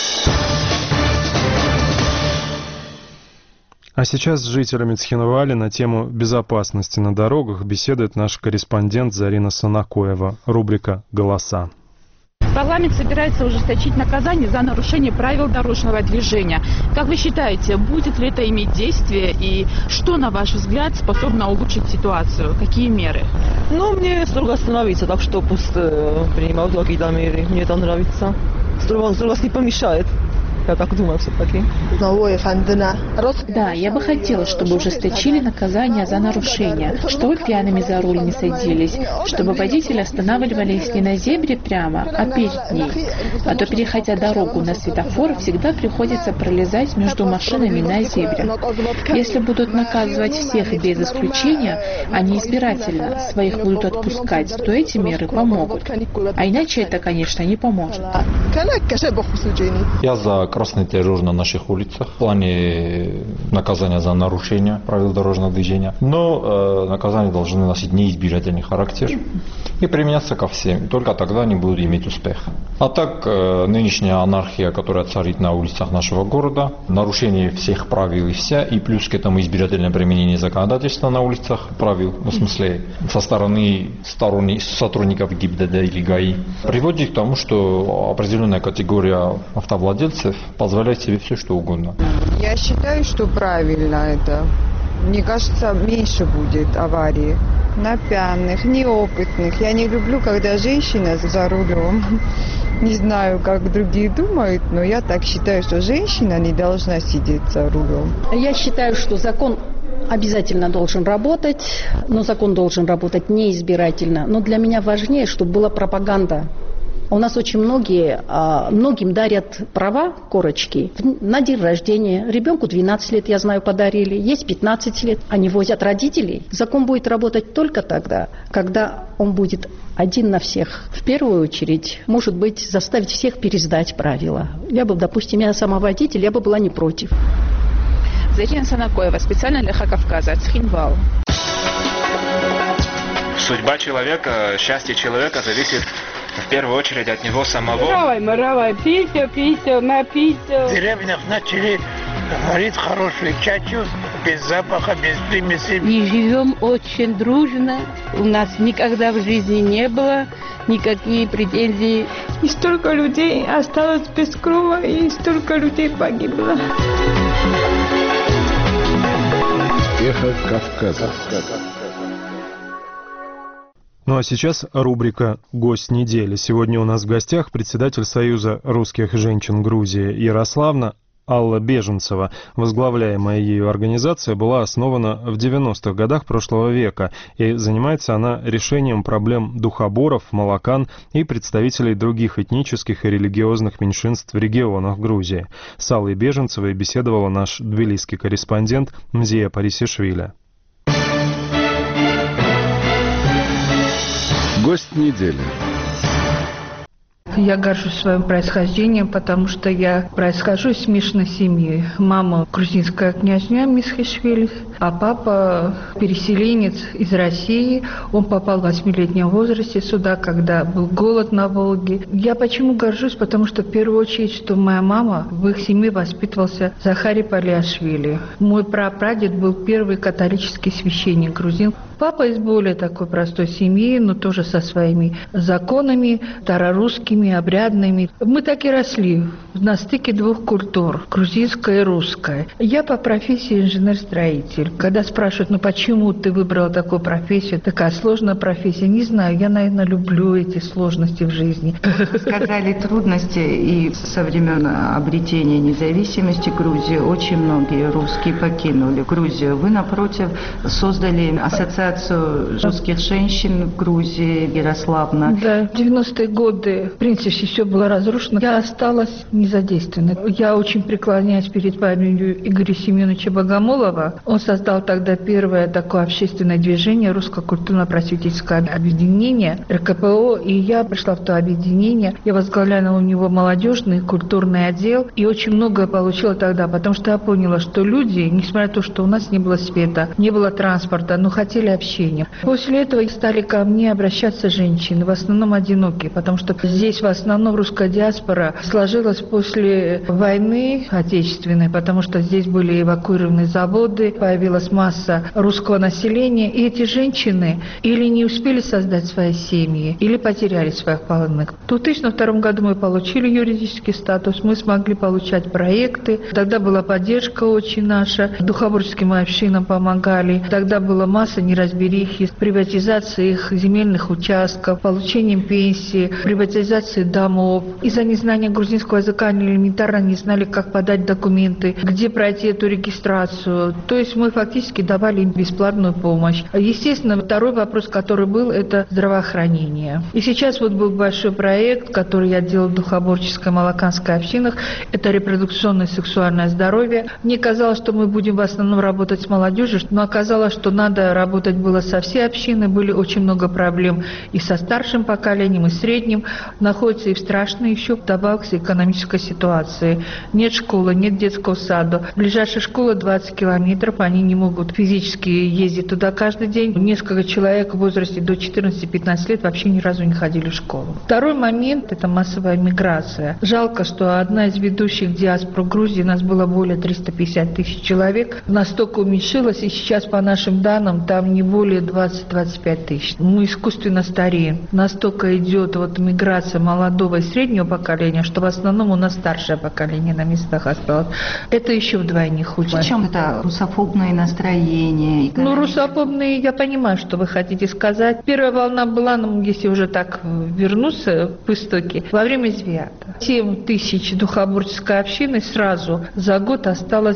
А сейчас с жителями Цхинвали на тему безопасности на дорогах беседует наш корреспондент Зарина Санакоева. Рубрика «Голоса». Парламент собирается ужесточить наказание за нарушение правил дорожного движения. Как вы считаете, будет ли это иметь действие и что, на ваш взгляд, способно улучшить ситуацию? Какие меры? Ну, мне строго остановиться, так что пусть принимают какие-то меры. Мне это нравится. Строго не помешает. Я так думаю все-таки. Да, я бы хотела, чтобы ужесточили наказание за нарушение, чтобы пьяными за руль не садились, чтобы водители останавливались не на зебре прямо, а перед ней. А то, переходя дорогу на светофор, всегда приходится пролезать между машинами на зебре. Если будут наказывать всех без исключения, а не избирательно своих будут отпускать, то эти меры помогут. А иначе это, конечно, не поможет. Я за красный террор на наших улицах в плане наказания за нарушение правил дорожного движения. Но наказания должны носить неизбирательный характер и применяться ко всем. Только тогда они будут иметь успех. А так, нынешняя анархия, которая царит на улицах нашего города, нарушение всех правил и вся, и плюс к этому избирательное применение законодательства на улицах, правил, в смысле, со стороны сотрудников ГИБДД или ГАИ, приводит к тому, что определенная категория автовладельцев позволяет себе все, что угодно. Я считаю, что правильно это. Мне кажется, меньше будет аварий. На пьяных, неопытных. Я не люблю, когда женщина за рулем. Не знаю, как другие думают, но я так считаю, что женщина не должна сидеть за рулем. Я считаю, что закон обязательно должен работать, но закон должен работать неизбирательно. Но для меня важнее, чтобы была пропаганда. У нас очень многим дарят права, корочки, на день рождения. Ребенку 12 лет, я знаю, подарили. Есть 15 лет. Они возят родителей. Закон будет работать только тогда, когда он будет один на всех. В первую очередь, может быть, заставить всех пересдать правила. Я бы, допустим, я сама водитель, я бы была не против. Зарина Санакоева, специально для Эхо Кавказа, Цхинвал. Судьба человека, счастье человека зависит в первую очередь от него самого. Маравай, писю, написю. В деревнях начали варить хорошую чачу, без запаха, без примеси. И живем очень дружно. У нас никогда в жизни не было никаких претензий. И столько людей осталось без крова, и столько людей погибло. Эхо Кавказа. Ну а сейчас рубрика «Гость недели». Сегодня у нас в гостях председатель Союза русских женщин Грузии Ярославна Алла Беженцева. Возглавляемая ею организация была основана в 90-х годах прошлого века, и занимается она решением проблем духоборов, молокан и представителей других этнических и религиозных меньшинств в регионах Грузии. С Аллой Беженцевой беседовала наш тбилисский корреспондент Мзия Парисишвили. Гость недели. Я горжусь своим происхождением, потому что я происхожу из смешанной семьи. Мама грузинская княжня Мисхишвили, а папа переселенец из России. Он попал в 8-летнем возрасте сюда, когда был голод на Волге. Я почему горжусь? Потому что в первую очередь, что моя мама, в их семье воспитывался Захарий Палиашвили. Мой прапрадед был первый католический священник грузин. Папа из более такой простой семьи, но тоже со своими законами, старорусскими, обрядными. Мы так и росли на стыке двух культур, грузинская и русская. Я по профессии инженер-строитель. Когда спрашивают, почему ты выбрала такую профессию, такая сложная профессия, не знаю, я, наверное, люблю эти сложности в жизни. Вы сказали трудности, и со времен обретения независимости Грузии очень многие русские покинули Грузию. Вы, напротив, создали ассоциацию русских женщин в Грузии, Ярославна. Да, в 90-е годы, в принципе, все было разрушено. Я осталась незадействованной. Я очень преклоняюсь перед памятью Игоря Семеновича Богомолова. Он создал тогда первое такое общественное движение, Русское культурно-просветительское объединение, РКПО, и я пришла в то объединение. Я возглавляла у него молодежный культурный отдел, и очень многое получила тогда, потому что я поняла, что люди, несмотря на то, что у нас не было света, не было транспорта, но хотели общения. После этого стали ко мне обращаться женщины, в основном одинокие, потому что здесь в основном русская диаспора сложилась после войны отечественной, потому что здесь были эвакуированы заводы, появилась масса русского населения, и эти женщины или не успели создать свои семьи, или потеряли своих полонных. В 2002 году мы получили юридический статус, мы смогли получать проекты, тогда была поддержка очень наша, духоборским общинам помогали, тогда была масса неразберихи, приватизации их земельных участков, получением пенсии, приватизации домов. Из-за незнания грузинского языка они элементарно не знали, как подать документы, где пройти эту регистрацию. То есть мы фактически давали им бесплатную помощь. Естественно, второй вопрос, который был, это здравоохранение. И сейчас вот был большой проект, который я делала в духоборческой молоканской общинах, это репродукционное и сексуальное здоровье. Мне казалось, что мы будем в основном работать с молодежью, но оказалось, что надо работать работать было со всей общиной, были очень много проблем и со старшим поколением, и средним. Находится и в страшной еще вдобавок экономической ситуации. Нет школы, нет детского сада. Ближайшая школа 20 километров, они не могут физически ездить туда каждый день. Несколько человек в возрасте до 14-15 лет вообще ни разу не ходили в школу. Второй момент – это массовая миграция. Жалко, что одна из ведущих диаспор Грузии, у нас было более 350 тысяч человек, настолько уменьшилась, и сейчас, по нашим данным, там не более 20-25 тысяч. Мы искусственно стареем. Настолько идет миграция молодого и среднего поколения, что в основном у нас старшее поколение на местах осталось. Это еще вдвойне хуже. Причем это русофобные настроения? Русофобные, я понимаю, что вы хотите сказать. Первая волна была, если уже так вернуться в истоки, во время Звиата. 7 тысяч духоборческой общины сразу за год осталось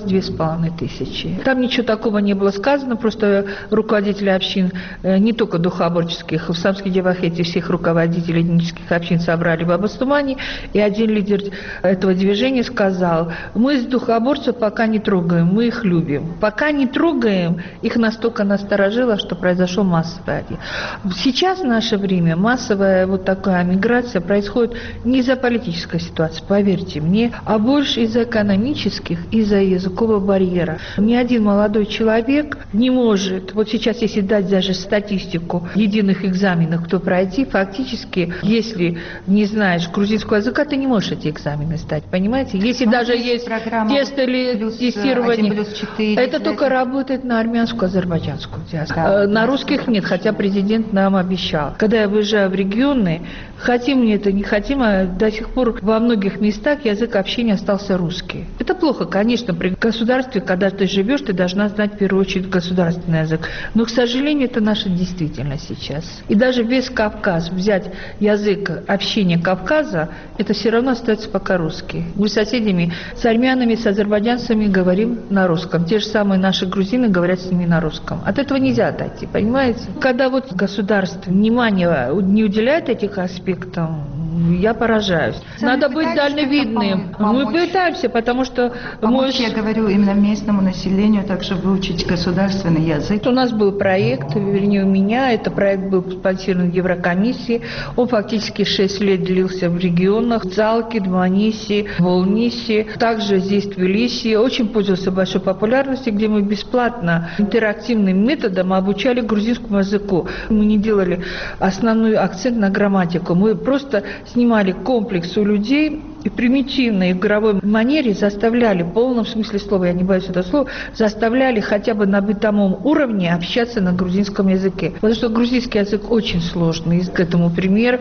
2500. Там ничего такого не было сказано, просто руководители общин, не только духоборческих, в Самске-Девахете всех руководителей этнических общин собрали в Абастумане, и один лидер этого движения сказал: мы с духоборцев пока не трогаем, мы их любим. Пока не трогаем, их настолько насторожило, что произошел массовый отъезд. Сейчас в наше время массовая такая миграция происходит не из-за политической ситуации, поверьте мне, а больше из-за экономических, из-за языкового барьера. Ни один молодой человек не может, сейчас если дать даже статистику единых экзаменов, кто пройти, фактически, если не знаешь грузинского языка, ты не можешь эти экзамены сдать, понимаете? Если даже есть тест или тестирование, это только работает на армянскую, азербайджанскую диаспору. На русских нет, хотя президент нам обещал. Когда я выезжаю в регионы, хотим мы это, не хотим, а до сих пор во многих местах язык общения остался русский. Это плохо, конечно, при государстве, когда ты живешь, ты должна знать в первую очередь государственный язык. Но, к сожалению, это наша действительность сейчас. И даже весь Кавказ, взять язык общения Кавказа, это все равно остается пока русский. Мы с соседями, с армянами, с азербайджанцами говорим на русском. Те же самые наши грузины говорят с ними на русском. От этого нельзя отойти, понимаете? Когда государство внимания не уделяет этих аспектам, я поражаюсь. Надо быть дальновидным. Мы пытаемся, потому что... Я говорю именно местному населению также выучить государственный язык. У нас был проект, вернее у меня, это проект был спонсирован Еврокомиссией. Он фактически 6 лет длился в регионах. В Цалке, Дманисе, Волнисе, также здесь в Тбилиси. Очень пользовался большой популярностью, где мы бесплатно интерактивным методом обучали грузинскому языку. Мы не делали основной акцент на грамматику. Мы просто снимали комплекс у людей и примитивно, и в игровой манере заставляли, в полном смысле слова, я не боюсь этого слова, заставляли хотя бы на бытовом уровне общаться на грузинском языке. Потому что грузинский язык очень сложный. К этому пример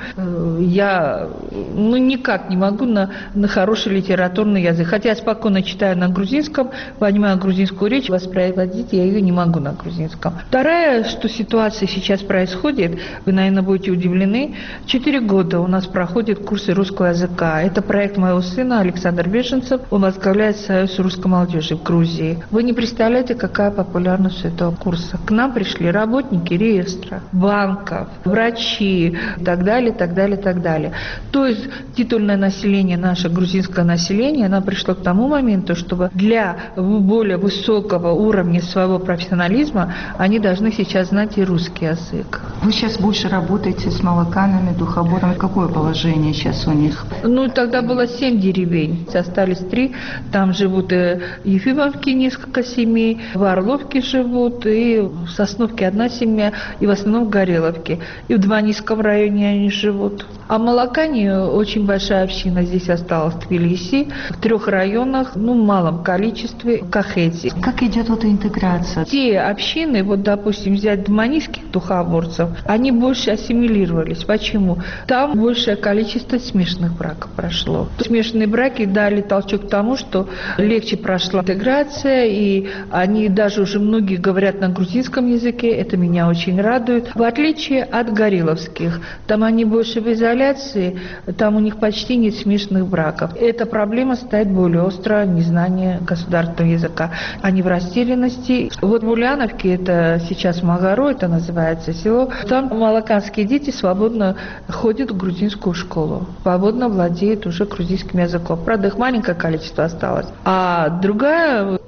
я никак не могу на хороший литературный язык. Хотя я спокойно читаю на грузинском, понимаю грузинскую речь, воспроизводить я ее не могу на грузинском. Вторая, что ситуация сейчас происходит, вы, наверное, будете удивлены, 4 года у нас проходят курсы русского языка. Это проект моего сына Александр Беженцев. Он возглавляет Союз русской молодежи в Грузии. Вы не представляете, какая популярность этого курса. К нам пришли работники реестра, банков, врачи и так далее, так далее, так далее. То есть титульное население, наше грузинское население, оно пришло к тому моменту, чтобы для более высокого уровня своего профессионализма они должны сейчас знать и русский язык. Вы сейчас больше работаете с молоканами, духоборами. Какое положение сейчас у них? Тогда было 7 деревень, остались 3. Там живут и в Ефимовке несколько семей, в Орловке живут, и в Сосновке 1 семья, и в основном в Гореловке. И в Дманийском районе они живут. А в Малакане очень большая община здесь осталась в Тбилиси, в 3 районах, в малом количестве, в Кахете. Как идет интеграция? Те общины, допустим, взять дманийских духоборцев, они больше ассимилировались. Почему? Там большее количество смешанных браков прошло. Смешанные браки дали толчок к тому, что легче прошла интеграция, и они даже уже многие говорят на грузинском языке, это меня очень радует. В отличие от гореловских, там они больше в изоляции, там у них почти нет смешанных браков. Эта проблема стоит более остро, незнание государственного языка. Они в растерянности. В Ульяновке, это сейчас Магаро, это называется село, там малаканские дети свободно ходят в грузинскую школу, свободно владеют уже грузинским языком. Правда, их маленькое количество осталось. А другая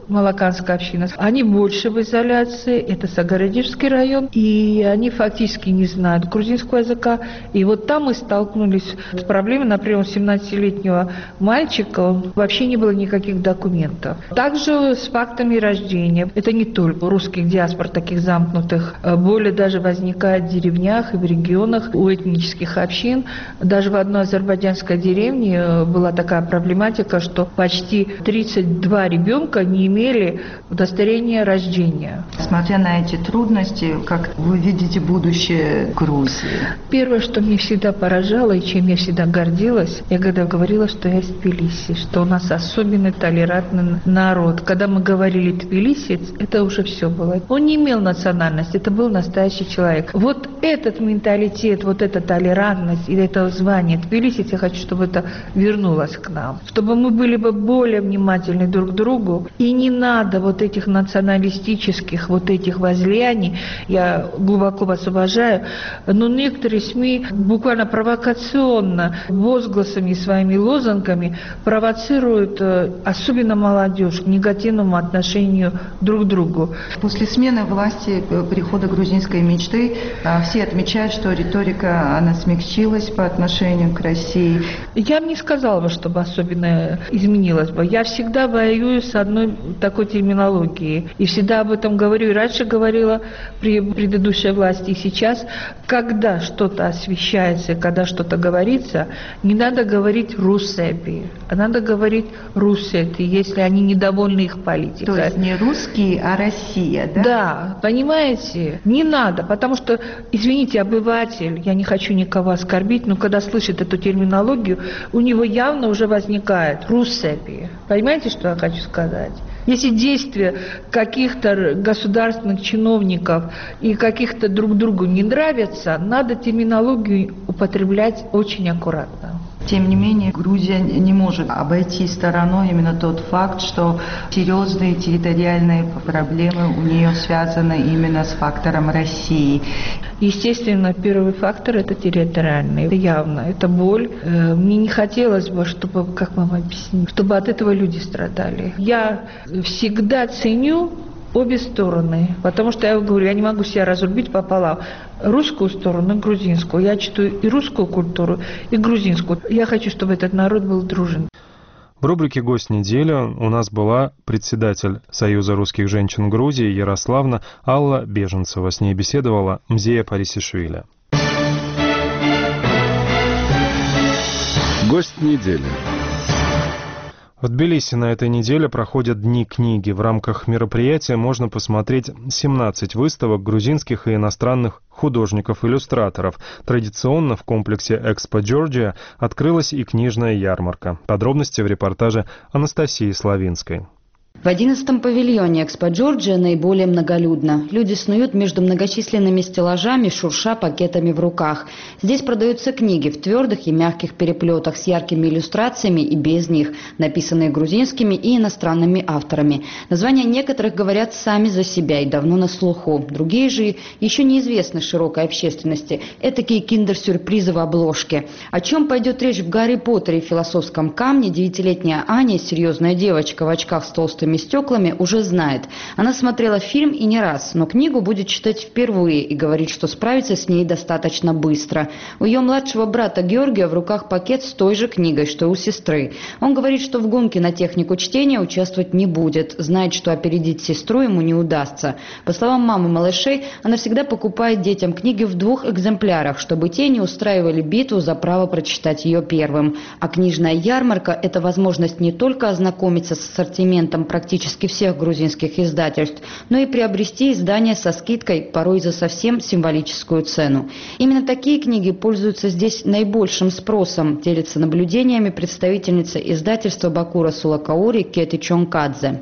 малаканская община. Они больше в изоляции, это Сагарадирский район, и они фактически не знают грузинского языка. И вот там мы столкнулись с проблемой, например, у 17-летнего мальчика вообще не было никаких документов. Также с фактами рождения. Это не только у русских диаспор, таких замкнутых, более даже возникает в деревнях и в регионах у этнических общин. Даже в одной азербайджанской деревне была такая проблематика, что почти 32 ребенка не имели удостоверения рождения. Смотря на эти трудности, как вы видите будущее Грузии? Первое, что мне всегда поражало и чем я всегда гордилась, я когда говорила, что я из Тбилиси, что у нас особенный толерантный народ. Когда мы говорили тбилисец, это уже все было. Он не имел национальности, это был настоящий человек. Вот этот менталитет, вот эта толерантность и это звание тбилисец, я хочу, чтобы это вернулось к нам. Чтобы мы были бы более внимательны друг к другу. И не надо вот этих националистических, вот этих возлияний. Я глубоко вас уважаю. Но некоторые СМИ буквально провокационно, возгласами, своими лозунгами провоцируют особенно молодежь к негативному отношению друг к другу. После смены власти, прихода грузинской мечты, все отмечают, что риторика, она смягчилась по отношению к России. Я бы не сказала, чтобы особенно изменилось бы. Я всегда воюю с одной такой терминологией. И всегда об этом говорю. И раньше говорила при предыдущей власти, и сейчас. Когда что-то освещается, когда что-то говорится, не надо говорить «русеби», а надо говорить «русети», если они недовольны их политикой. То есть не русские, а Россия, да? Да, понимаете? Не надо, потому что, извините, обыватель, я не хочу никого оскорбить, но когда слышит эту терминологию, у него явно уже возникает «русеби». Понимаете, что я хочу сказать? Если действия каких-то государственных чиновников и каких-то друг другу не нравятся, надо терминологию употреблять очень аккуратно. Тем не менее, Грузия не может обойти стороной именно тот факт, что серьезные территориальные проблемы у нее связаны именно с фактором России. Естественно, первый фактор – это территориальный. Это явно, это боль. Мне не хотелось бы, чтобы, как вам объяснить, чтобы от этого люди страдали. Я всегда ценю обе стороны, потому что я говорю, я не могу себя разрубить пополам. Русскую сторону и грузинскую. Я читаю и русскую культуру, и грузинскую. Я хочу, чтобы этот народ был дружен. В рубрике «Гость недели» у нас была председатель Союза русских женщин Грузии Ярославна Алла Беженцева. С ней беседовала Мзея Парисишвили. Гость недели. В Тбилиси на этой неделе проходят Дни книги. В рамках мероприятия можно посмотреть 17 выставок грузинских и иностранных художников-иллюстраторов. Традиционно в комплексе «Экспо Джорджия» открылась и книжная ярмарка. Подробности в репортаже Анастасии Славинской. В 11-м павильоне «Экспо Джорджия» наиболее многолюдно. Люди снуют между многочисленными стеллажами, шурша пакетами в руках. Здесь продаются книги в твердых и мягких переплетах с яркими иллюстрациями и без них, написанные грузинскими и иностранными авторами. Названия некоторых говорят сами за себя и давно на слуху. Другие же еще неизвестны широкой общественности. Этакие киндер-сюрпризы в обложке. О чем пойдет речь в «Гарри Поттере» и «Философском камне», 9-летняя Аня, серьезная девочка в очках с толстыми стеклами, уже знает. Она смотрела фильм и не раз, но книгу будет читать впервые и говорит, что справится с ней достаточно быстро. У ее младшего брата Георгия в руках пакет с той же книгой, что у сестры. Он говорит, что в гонке на технику чтения участвовать не будет, знает, что опередить сестру ему не удастся. По словам мамы малышей, она всегда покупает детям книги в 2 экземплярах, чтобы те не устраивали битву за право прочитать ее первым. А книжная ярмарка – это возможность не только ознакомиться с ассортиментом практически всех грузинских издательств, но и приобрести издания со скидкой, порой за совсем символическую цену. Именно такие книги пользуются здесь наибольшим спросом, делится наблюдениями представительница издательства Бакура Сулакаури Кети Чонкадзе.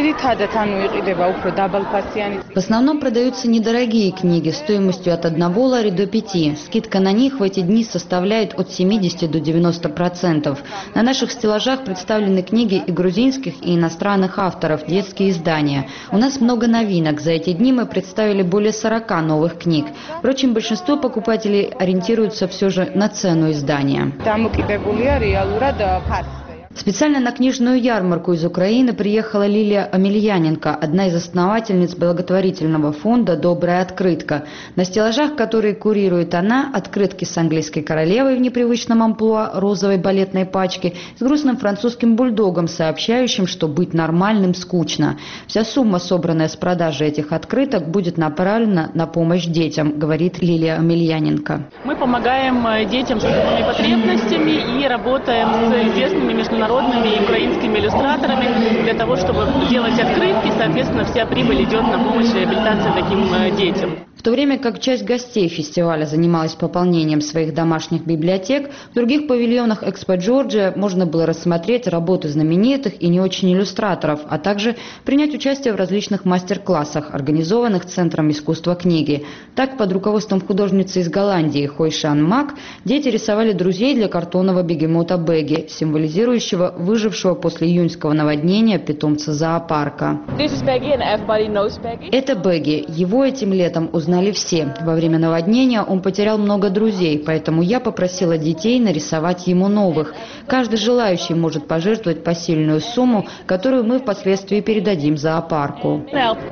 В основном продаются недорогие книги стоимостью от 1 лари до 5. Скидка на них в эти дни составляет от 70 до 90%. На наших стеллажах представлены книги и грузинских, и иностранных авторов, детские издания. У нас много новинок. За эти дни мы представили более 40 новых книг. Впрочем, большинство покупателей ориентируются все же на цену издания. Специально на книжную ярмарку из Украины приехала Лилия Амельяненко, одна из основательниц благотворительного фонда «Добрая открытка». На стеллажах, которые курирует она, открытки с английской королевой в непривычном амплуа розовой балетной пачки, с грустным французским бульдогом, сообщающим, что быть нормальным скучно. Вся сумма, собранная с продажи этих открыток, будет направлена на помощь детям, говорит Лилия Амельяненко. Мы помогаем детям с особыми потребностями и работаем с известными международными и украинскими иллюстраторами для того, чтобы делать открытки. Соответственно, вся прибыль идет на помощь реабилитации таким детям. В то время как часть гостей фестиваля занималась пополнением своих домашних библиотек, в других павильонах Экспо Джорджия можно было рассмотреть работы знаменитых и не очень иллюстраторов, а также принять участие в различных мастер-классах, организованных Центром искусства книги. Так, под руководством художницы из Голландии Хойшан Мак дети рисовали друзей для картонного бегемота Бэгги, символизирующего выжившего после июньского наводнения питомца зоопарка. Это Бэгги. Его этим летом узнали все. Во время наводнения он потерял много друзей, поэтому я попросила детей нарисовать ему новых. Каждый желающий может пожертвовать посильную сумму, которую мы впоследствии передадим зоопарку.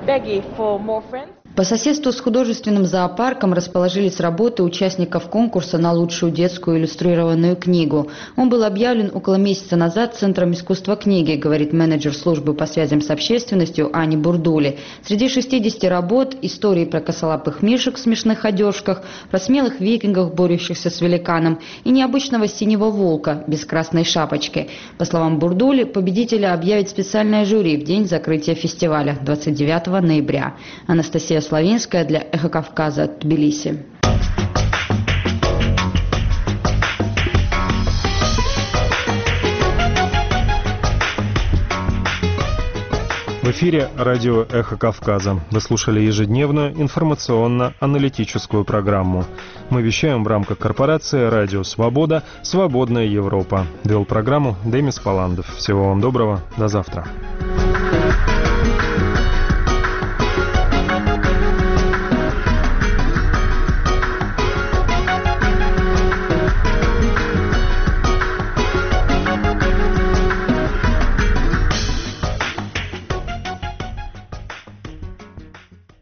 По соседству с художественным зоопарком расположились работы участников конкурса на лучшую детскую иллюстрированную книгу. Он был объявлен около месяца назад Центром искусства книги, говорит менеджер службы по связям с общественностью Ани Бурдули. Среди 60 работ истории про косолапых мишек в смешных одежках, про смелых викингов, борющихся с великаном, и необычного синего волка без красной шапочки. По словам Бурдули, победителя объявит специальное жюри в день закрытия фестиваля 29 ноября. Анастасия Славинская для «Эхо Кавказа», Тбилиси. В эфире радио «Эхо Кавказа». Вы слушали ежедневную информационно-аналитическую программу. Мы вещаем в рамках корпорации «Радио Свобода. Свободная Европа». Вел программу Демис Паландов. Всего вам доброго. До завтра.